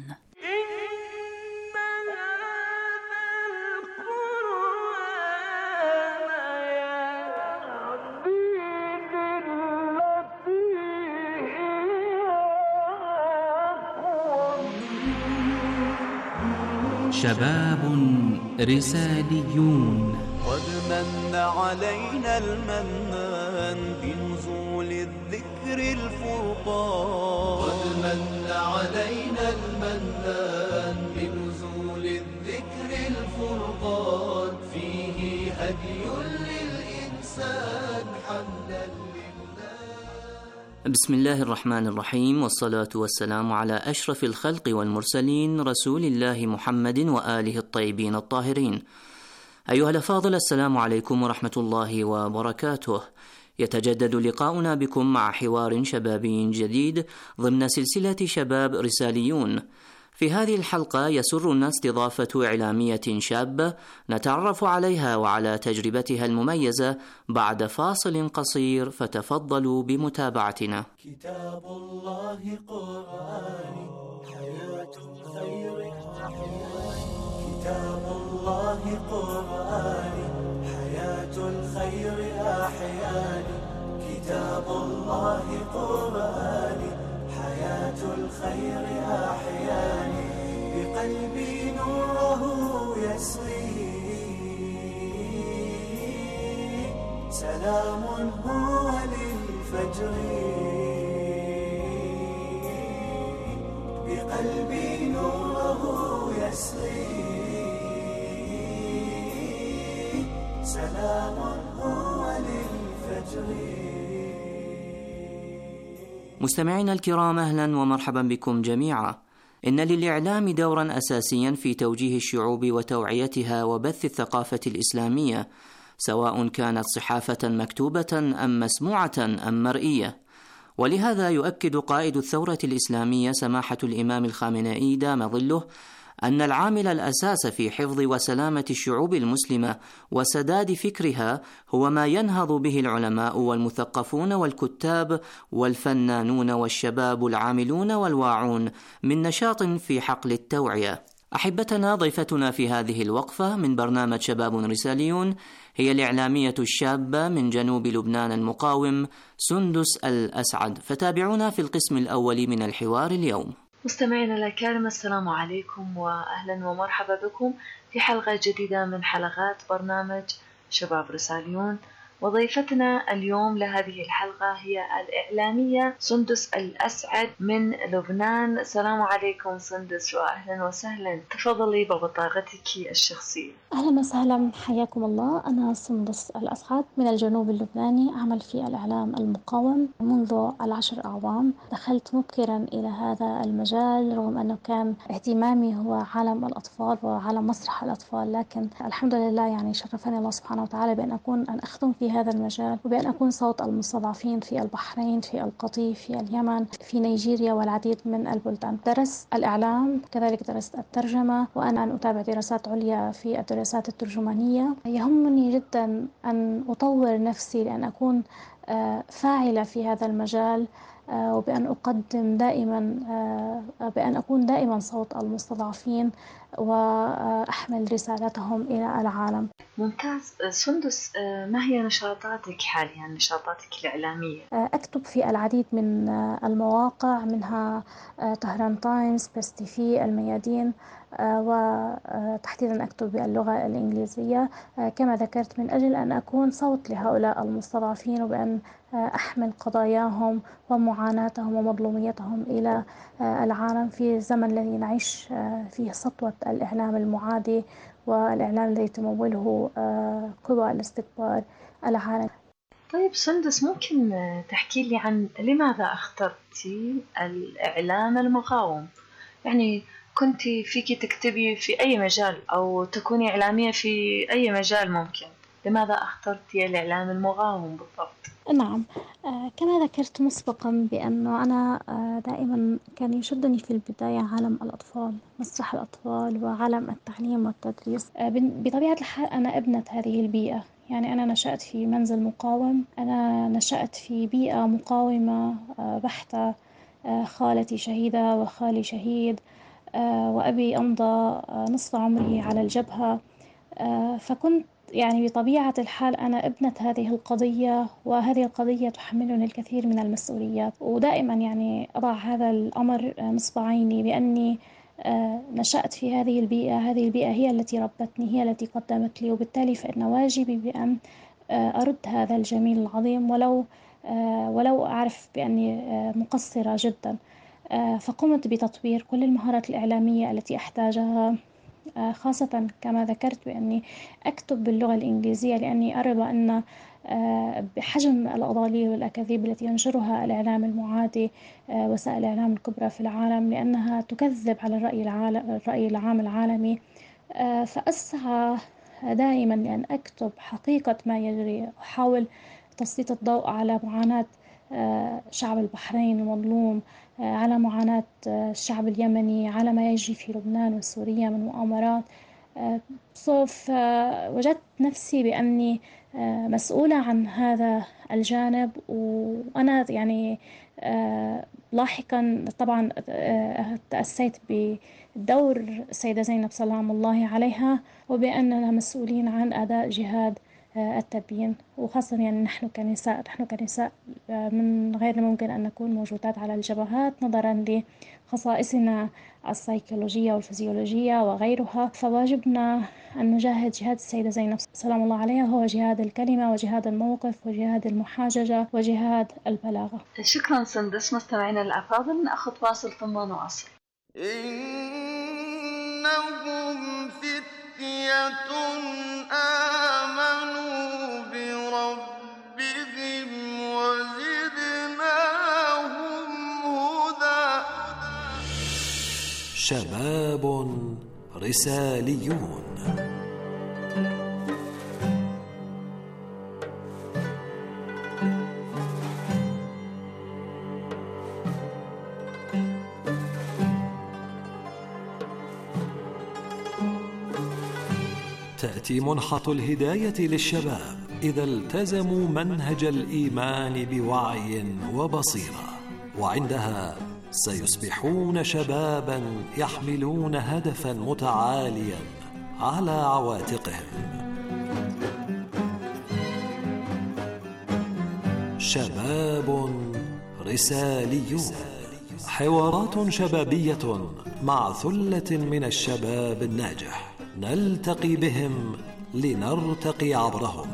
شباب رساليون. قد من علينا المنان بنزول الذكر الفرقان. قد من علينا المنان بنزول الذكر الفرقان. فيه هدي للإنسان حمدا بسم الله الرحمن الرحيم، والصلاة والسلام على أشرف الخلق والمرسلين رسول الله محمد وآله الطيبين الطاهرين. أيها الأفاضل، السلام عليكم ورحمة الله وبركاته. يتجدد لقاؤنا بكم مع حوار شبابي جديد ضمن سلسلة شباب رساليون. في هذه الحلقة يسرنا استضافة إعلامية شابة نتعرف عليها وعلى تجربتها المميزة بعد فاصل قصير، فتفضلوا بمتابعتنا. كتاب الله قرآني حياة الخير. كتاب الله قرآني حياة الخير أحياني. كتاب الله قرآني حياة الخير أحياني. بقلبي نوره يسري، سلام هو للفجر. بقلبي نوره يسري، سلام هو للفجر. مستمعينا الكرام، أهلا ومرحبا بكم جميعا. إن للإعلام دورا أساسيا في توجيه الشعوب وتوعيتها وبث الثقافة الإسلامية، سواء كانت صحافة مكتوبة أم مسموعة أم مرئية. ولهذا يؤكد قائد الثورة الإسلامية سماحة الإمام الخامنئي دام ظله أن العامل الأساس في حفظ وسلامة الشعوب المسلمة وسداد فكرها هو ما ينهض به العلماء والمثقفون والكتاب والفنانون والشباب العاملون والواعون من نشاط في حقل التوعية. أحبتنا، ضيفتنا في هذه الوقفة من برنامج شباب رساليون هي الإعلامية الشابة من جنوب لبنان المقاوم سندس الأسعد، فتابعونا في القسم الأول من الحوار اليوم. مستمعينا الكرام، السلام عليكم وأهلا ومرحبا بكم في حلقة جديدة من حلقات برنامج شباب رساليون. وضيفتنا اليوم لهذه الحلقة هي الإعلامية سندس الأسعد من لبنان. السلام عليكم سندس وأهلا وسهلا، تفضلي ببطاقتك الشخصية. أهلا وسهلا، حياكم الله. أنا سندس الأسعد من الجنوب اللبناني، أعمل في الإعلام المقاوم منذ 10 أعوام. دخلت مبكرا إلى هذا المجال رغم أنه كان اهتمامي هو عالم الأطفال وعالم مسرح الأطفال، لكن الحمد لله يعني شرفني الله سبحانه وتعالى بأن أخدم في هذا المجال وبأن أكون صوت المستضعفين في البحرين، في القطيف، في اليمن، في نيجيريا والعديد من البلدان. درست الإعلام، كذلك درست الترجمة، وأنا أتابع دراسات عليا في الدراسات الترجمانية. يهمني جدا أن أطور نفسي لأن أكون فاعلة في هذا المجال، وبأن أكون دائما صوت المستضعفين وأحمل رسالتهم إلى العالم. ممتاز. سندس، ما هي نشاطاتك حاليا، نشاطاتك الإعلامية؟ أكتب في العديد من المواقع، منها طهران تايمز، بس تي في، الميادين، وتحديدا أكتب باللغة الإنجليزية كما ذكرت من أجل أن أكون صوت لهؤلاء المستضعفين وبأن أحمل قضاياهم ومعاناتهم ومظلوميتهم إلى العالم في الزمن الذي نعيش فيه سطوة الإعلام المعادي والإعلام الذي تموله قوى الاستكبار العالمي. طيب سندس، ممكن تحكي لي عن لماذا اخترتي الإعلام المقاوم؟ يعني كنت فيك تكتبي في أي مجال أو تكوني إعلامية في أي مجال ممكن، لماذا اخترتي الإعلام المقاوم بالضبط؟ نعم، كما ذكرت مسبقا بأنه أنا دائما كان يشدني في البداية عالم الأطفال، مسرح الأطفال وعالم التعليم والتدريس. بطبيعة الحال أنا ابنة هذه البيئة، يعني أنا نشأت في منزل مقاوم، أنا نشأت في بيئة مقاومة بحتة. خالتي شهيدة وخالي شهيد، وأبي أمضى نصف عمره على الجبهة، فكنت يعني بطبيعة الحال أنا ابنة هذه القضية، وهذه القضية تحملني الكثير من المسؤوليات، ودائما يعني أضع هذا الأمر نصب عيني بأني نشأت في هذه البيئة. هذه البيئة هي التي ربتني، هي التي قدمت لي، وبالتالي فإن واجبي بأن أرد هذا الجميل العظيم ولو أعرف بأني مقصرة جدا. فقمت بتطوير كل المهارات الإعلامية التي أحتاجها، خاصة كما ذكرت بأني أكتب باللغة الإنجليزية، لأني أرى أن بحجم الأضاليل والأكاذيب التي ينشرها الإعلام المعادي، وسائل الإعلام الكبرى في العالم، لأنها تكذب على الرأي العام العالمي، فأسعى دائما لأن أكتب حقيقة ما يجري، أحاول تسليط الضوء على معاناة شعب البحرين المظلوم، على معاناة الشعب اليمني، على ما يجري في لبنان وسوريا من مؤامرات. وجدت نفسي بأني مسؤولة عن هذا الجانب، وأنا يعني لاحقا طبعا تأسيت بدور السيدة زينب سلام الله عليها، وبأننا مسؤولين عن أداء جهاد التبيين، وخاصة يعني نحن كنساء من غير الممكن أن نكون موجودات على الجبهات نظرا لخصائصنا السيكولوجية والفيزيولوجية وغيرها. فواجبنا أن نجاهد جهاد السيدة زينب سلام الله عليها، هو جهاد الكلمة وجهاد الموقف وجهاد المحاججة وجهاد البلاغة. شكرا سندس. مستمعينا الأفاضل، نأخذ فاصل ثم نواصل. إنهم فتية آمنوا بربهم وزدناهم هدى. شباب رساليون. تأتي منحة الهداية للشباب إذا التزموا منهج الإيمان بوعي وبصيرة، وعندها سيصبحون شبابا يحملون هدفا متعاليا على عواتقهم. شباب رساليون، حوارات شبابية مع ثلة من الشباب الناجح، نلتقي بهم لنرتقي عبرهم.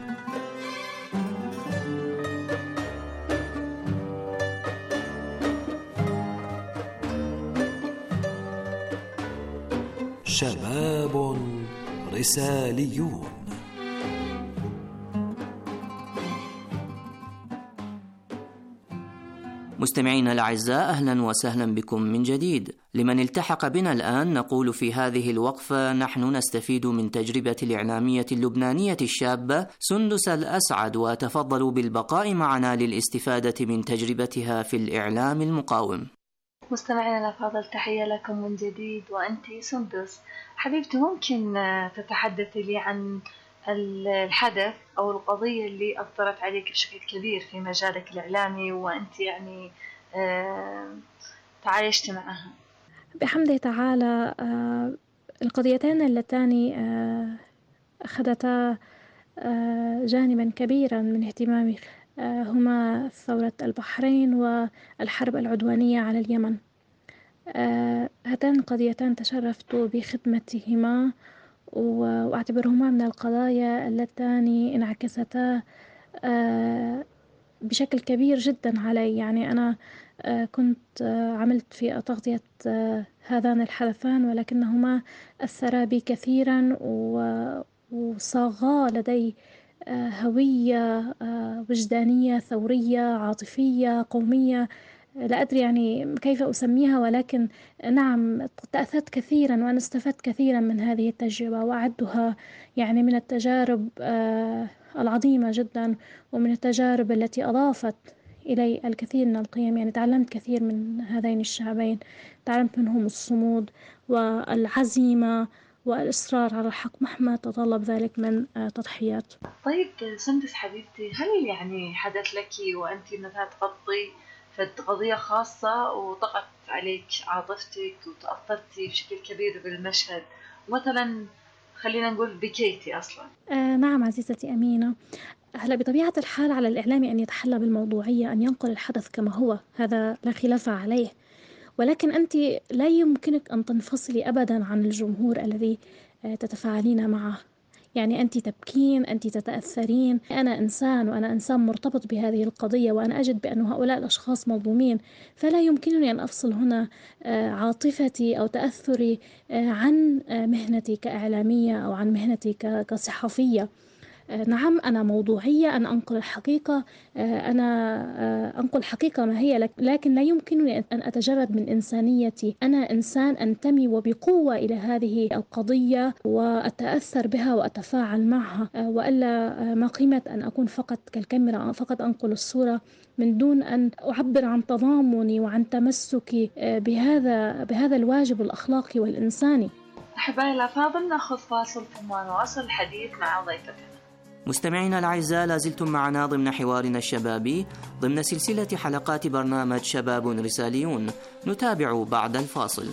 شباب رساليون. مستمعينا الأعزاء، أهلا وسهلا بكم من جديد. لمن التحق بنا الآن نقول في هذه الوقفة نحن نستفيد من تجربة الإعلامية اللبنانية الشابة سندس الأسعد، وتفضلوا بالبقاء معنا للاستفادة من تجربتها في الإعلام المقاوم. مستمعينا الأفاضل، تحية لكم من جديد. وأنت سندس حبيبتي، ممكن تتحدثي لي عن الحدث أو القضية اللي أثرت عليك بشكل كبير في مجالك الإعلامي وأنت يعني تعايشت معها؟ بحمد تعالى القضيتين اللتان أخذتا جانبا كبيرا من اهتمامي هما ثورة البحرين والحرب العدوانية على اليمن. هاتان القضيتان تشرفت بخدمتهما وأعتبرهما من القضايا اللتان انعكستا بشكل كبير جدا علي. يعني أنا كنت عملت في تغطية هذان الحدثان، ولكنهما أثرا بي كثيرا وصاغا لدي هوية وجدانية ثورية عاطفية قومية، لا أدري يعني كيف أسميها، ولكن نعم تأثرت كثيرا وأنا استفدت كثيرا من هذه التجربة، وأعدها يعني من التجارب العظيمة جدا ومن التجارب التي أضافت إلي الكثير من القيم. يعني تعلمت كثير من هذين الشعبين، تعلمت منهم الصمود والعزيمة والإصرار على الحق مهما تطلب ذلك من تضحيات. طيب سندس حبيبتي، هل يعني حدث لك وأنت مثلا تغطي في قضية خاصة وضغط عليك عاطفتك وتأثرتي بشكل كبير بالمشهد، ومثلا خلينا نقول بكيتي أصلا؟ نعم عزيزتي أمينة، هلا بطبيعة الحال على الإعلامي أن يتحلى بالموضوعية، أن ينقل الحدث كما هو، هذا لا خلاف عليه، ولكن أنت لا يمكنك أن تنفصلي أبدا عن الجمهور الذي تتفاعلين معه. يعني أنت تبكين، أنت تتأثرين، أنا إنسان وأنا إنسان مرتبط بهذه القضية، وأنا أجد بأن هؤلاء الأشخاص مظلومين، فلا يمكنني أن أفصل هنا عاطفتي أو تأثري عن مهنتي كإعلامية أو عن مهنتي كصحفية. نعم أنا موضوعية، أنا أنقل الحقيقة، أنا أنقل حقيقة ما هي، لكن لا يمكنني أن أتجرد من إنسانيتي. أنا إنسان أنتمي وبقوة إلى هذه القضية وأتأثر بها وأتفاعل معها، وإلا ما قيمة أن أكون فقط كالكاميرا، فقط أنقل الصورة من دون أن أعبر عن تضامني وعن تمسكي بهذا الواجب الأخلاقي والإنساني. أحبائي الأفاضل، نأخذ فاصل ثم نواصل الحديث مع ضيفتنا. مستمعينا الأعزاء، لازلتم معنا ضمن حوارنا الشبابي ضمن سلسلة حلقات برنامج شباب رساليون. نتابع بعد الفاصل.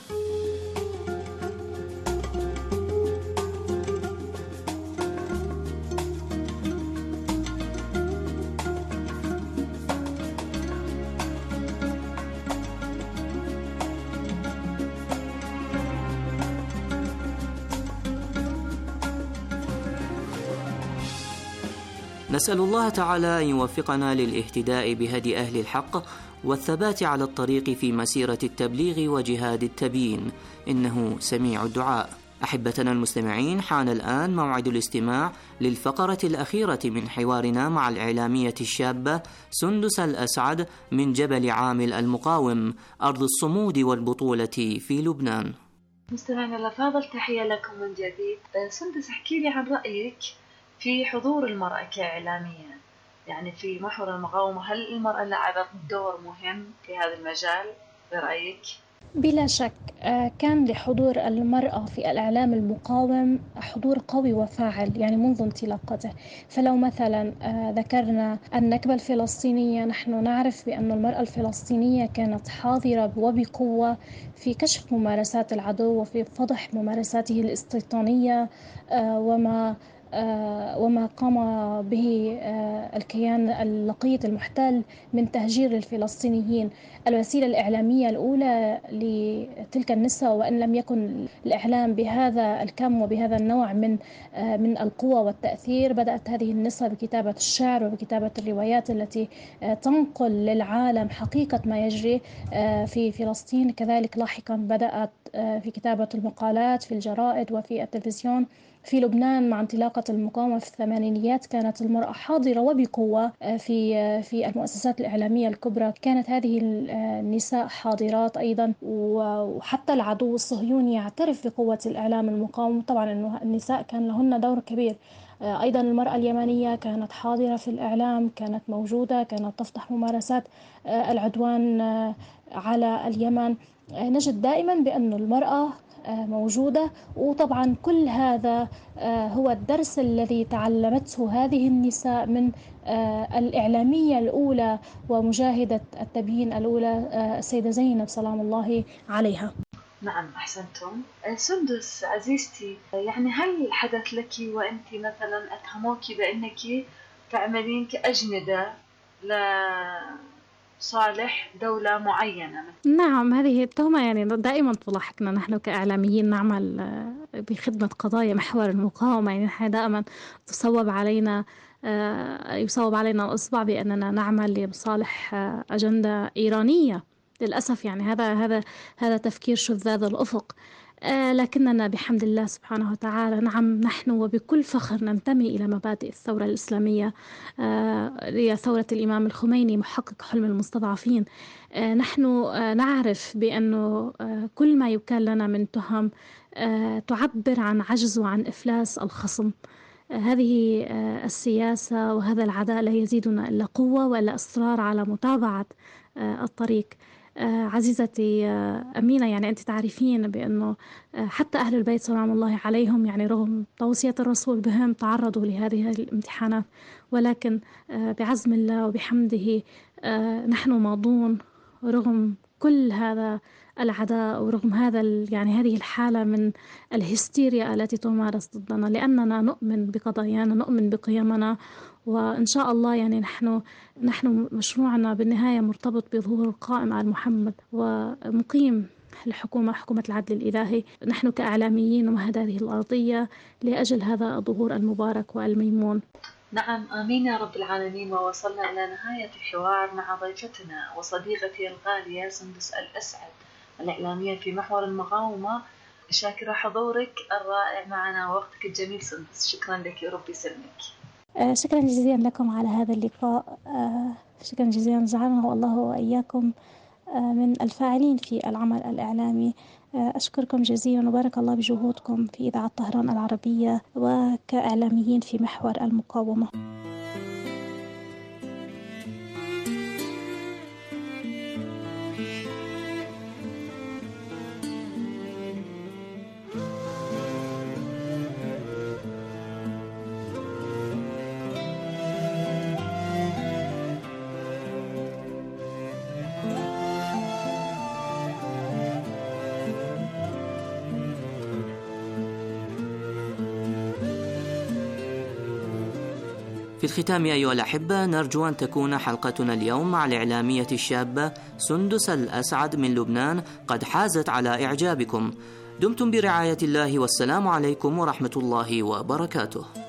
نسأل الله تعالى أن يوفقنا للاهتداء بهدي أهل الحق والثبات على الطريق في مسيرة التبليغ وجهاد التبيين، إنه سميع الدعاء. أحبتنا المستمعين، حان الآن موعد الاستماع للفقرة الأخيرة من حوارنا مع الإعلامية الشابة سندس الأسعد من جبل عامل المقاوم، أرض الصمود والبطولة في لبنان. مستمعينا الأفاضل، تحية لكم من جديد. سندس، احكي لي عن رأيك في حضور المرأة كإعلامية، يعني في محور المقاومة. هل المرأة لعبت دور مهم في هذا المجال برأيك؟ بلا شك كان لحضور المرأة في الإعلام المقاوم حضور قوي وفاعل يعني منذ انطلاقته. فلو مثلا ذكرنا النكبة الفلسطينية، نحن نعرف بأن المرأة الفلسطينية كانت حاضرة وبقوة في كشف ممارسات العدو وفي فضح ممارساته الاستيطانية وما قام به الكيان اللقيط المحتل من تهجير الفلسطينيين. الوسيلة الإعلامية الأولى لتلك النساء، وإن لم يكن الإعلام بهذا الكم وبهذا النوع من القوة والتأثير، بدأت هذه النساء بكتابة الشعر وبكتابة الروايات التي تنقل للعالم حقيقة ما يجري في فلسطين. كذلك لاحقا بدأت في كتابة المقالات في الجرائد وفي التلفزيون. في لبنان مع انطلاقة المقاومة في الثمانينيات كانت المرأة حاضرة وبقوة في المؤسسات الإعلامية الكبرى. كانت هذه النساء حاضرات أيضا، وحتى العدو الصهيوني يعترف بقوة الإعلام المقاوم. طبعا أنه النساء كان لهن دور كبير. أيضا المرأة اليمنية كانت حاضرة في الإعلام، كانت موجودة، كانت تفضح ممارسات العدوان على اليمن. نجد دائما بأن المرأة موجودة. وطبعا كل هذا هو الدرس الذي تعلمته هذه النساء من الإعلامية الأولى ومجاهدة التبيين الأولى السيدة زينب سلام الله عليها. نعم، أحسنتم. سندس عزيزتي، يعني هل حدث لك وأنت مثلا أتهموك بأنك تعملين كأجندة صالح دولة معينة؟ نعم، هذه التهمة يعني دائما تلاحقنا نحن كإعلاميين نعمل بخدمة قضايا محور المقاومة. يعني نحن دائما يصوب علينا الإصبع بأننا نعمل لصالح أجندة إيرانية. للأسف يعني هذا تفكير شذاذ الأفق. لكننا بحمد الله سبحانه وتعالى نعم، نحن وبكل فخر ننتمي إلى مبادئ الثورة الإسلامية، هي ثورة الإمام الخميني محقق حلم المستضعفين. نحن نعرف بأنه كل ما يكال لنا من تهم تعبر عن عجز وعن إفلاس الخصم. هذه السياسة وهذا العداء لا يزيدنا إلا قوة وإلا إصرار على متابعة الطريق. عزيزتي أمينة، يعني أنت تعرفين بأنه حتى أهل البيت سلام الله عليهم يعني رغم توصية الرسول بهم تعرضوا لهذه الامتحانات، ولكن بعزم الله وبحمده نحن ماضون رغم كل هذا العداء ورغم يعني هذه الحالة من الهستيريا التي تمارس ضدنا، لأننا نؤمن بقضايانا، نؤمن بقيمنا. وإن شاء الله يعني نحن مشروعنا بالنهاية مرتبط بظهور القائم آل محمد ومقيم حكومة العدل الإلهي. نحن كإعلاميين نمهد هذه الأرضية لأجل هذا الظهور المبارك والميمون. نعم، آمين يا رب العالمين. ووصلنا إلى نهاية الحوار مع ضيفتنا وصديقتي الغالية سندس الأسعد، الإعلامية في محور المقاومة. شاكرة حضورك الرائع معنا ووقتك الجميل سندس. شكرا لك، ربي يسلمك. شكرا جزيلا لكم على هذا اللقاء. شكرا جزيلا، جعلنا الله وإياكم من الفاعلين في العمل الإعلامي. أشكركم جزيلا وبارك الله بجهودكم في إذاعة طهران العربية وكإعلاميين في محور المقاومة. في الختام أيها الأحبة، نرجو أن تكون حلقتنا اليوم مع الإعلامية الشابة سندس الأسعد من لبنان قد حازت على إعجابكم. دمتم برعاية الله، والسلام عليكم ورحمة الله وبركاته.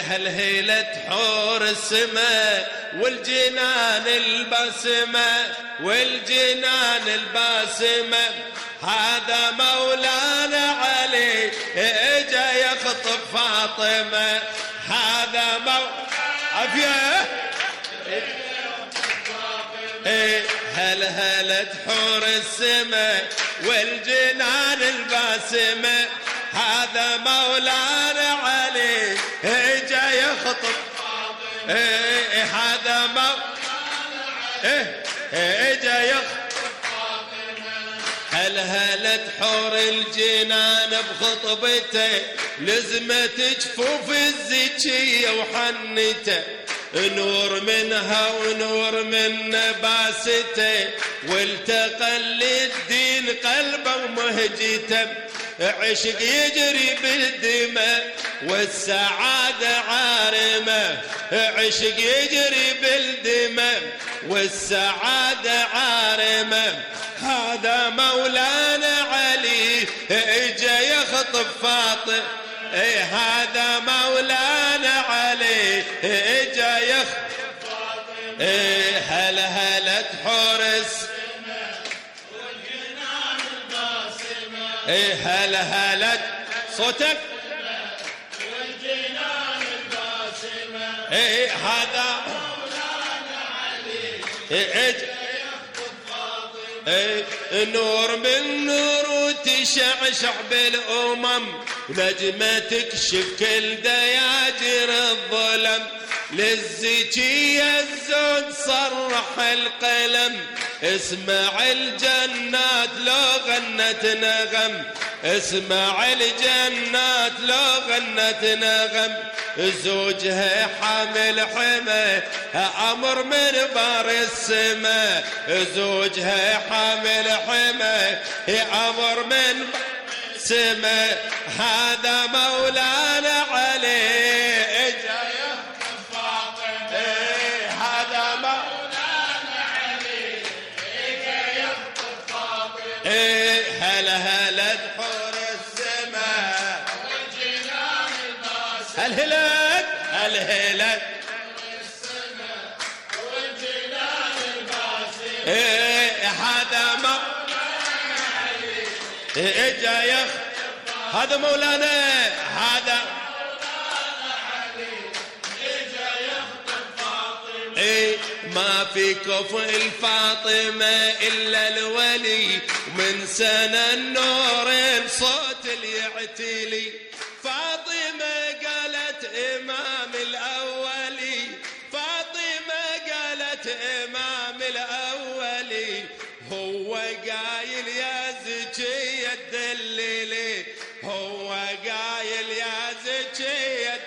هلهلة حور السماء والجنان البسمة والجنان الباسمة هذا مولانا علي اجا يخطب فاطمة هذا مولانا هلهلة حور السماء والجنان الباسمة هذا مولانا علي اجا يخطب هذا اجا يخطب هلهلة حور الجنان بخطبته لزمت جفوف الزكية وحنته نور منها ونور من نباسته والتقى للدين قلبه ومهجته عشق يجري بالدماء والسعادة عارمة عشق يجري بالدماء والسعادة عارمة هذا مولانا علي اجا يخطب فاطمة هذا مولانا علي اجا يخطب فاطمة هلهلة حورس والجنان الباسمة هلهلة صوتك والجنان الباسمة هذا مولانا علي اجا نور من نور وتشعشع بالأمم نجمة تكشف كل دياجر الظلم للزكية الزود صرح القلم اسمع الجنات لو غنت نغم اسمع الجنات لو غنت نغم زوجها حامل حمى أمر من بار السماء زوجها حامل حمى أمر من السماء هذا مولانا علي اجا يخطب فاطمة هذا مولانا علي اجا يخطب فاطمة هلهلة حور السماء والجنان الباسمة الهلال السماء والجنان الباسمة هذا مولانا علي اجا يخطب هذا مولانا هذا مولانا علي اجا يخطب فاطمة ما في كفء الفاطمة إلا الولي من سنة النورين صوت اللي يعتلي فاطمة قالت إمام الأولي فاطمة قالت إمام الأولي هو قايل يا زكية الدليلي هو قايل يا زكية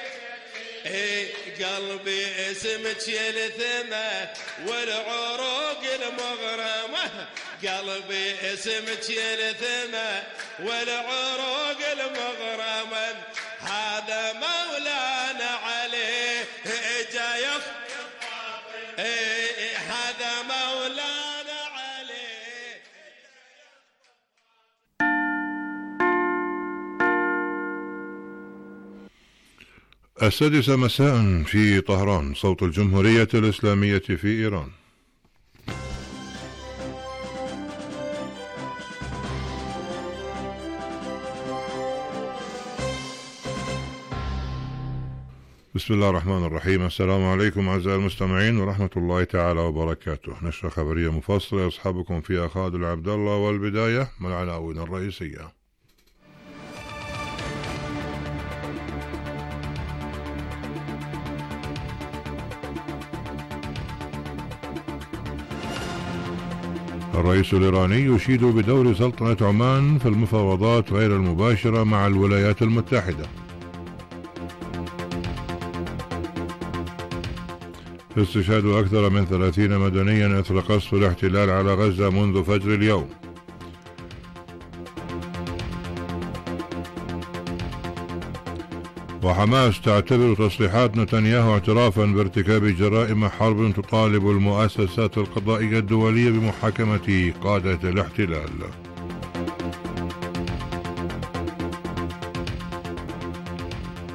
قلبي اسمك يلثمه والعروق المغرمة قلبي اسمك يلثمه والعروق المغرمة هذا مولانا عليه اجا يخطب هذا مولانا عليه. السادسة مساء في طهران صوت الجمهورية الإسلامية في إيران. بسم الله الرحمن الرحيم. السلام عليكم أعزائي المستمعين ورحمة الله تعالى وبركاته. نشرة خبرية مفصلة يصحبكم فيها خالد العبد الله، والبداية من العناوين الرئيسية. الرئيس الإيراني يشيد بدور سلطنة عمان في المفاوضات غير المباشرة مع الولايات المتحدة. استشهاد أكثر من 30 مدنيا إثر قصف الاحتلال على غزة منذ فجر اليوم. وحماس تعتبر تصريحات نتنياهو اعترافا بارتكاب جرائم حرب تطالب المؤسسات القضائية الدولية بمحاكمة قادة الاحتلال.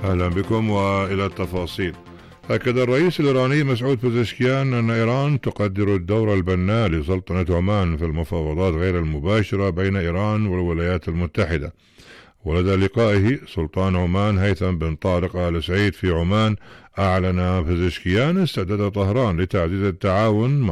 أهلا بكم وإلى التفاصيل. أكد الرئيس الإيراني مسعود بزشكيان أن إيران تقدر الدور البناء لسلطنة عمان في المفاوضات غير المباشرة بين إيران والولايات المتحدة. ولدى لقائه سلطان عمان هيثم بن طارق آل سعيد في عمان، أعلن بزشكيان استعداد طهران لتعزيز التعاون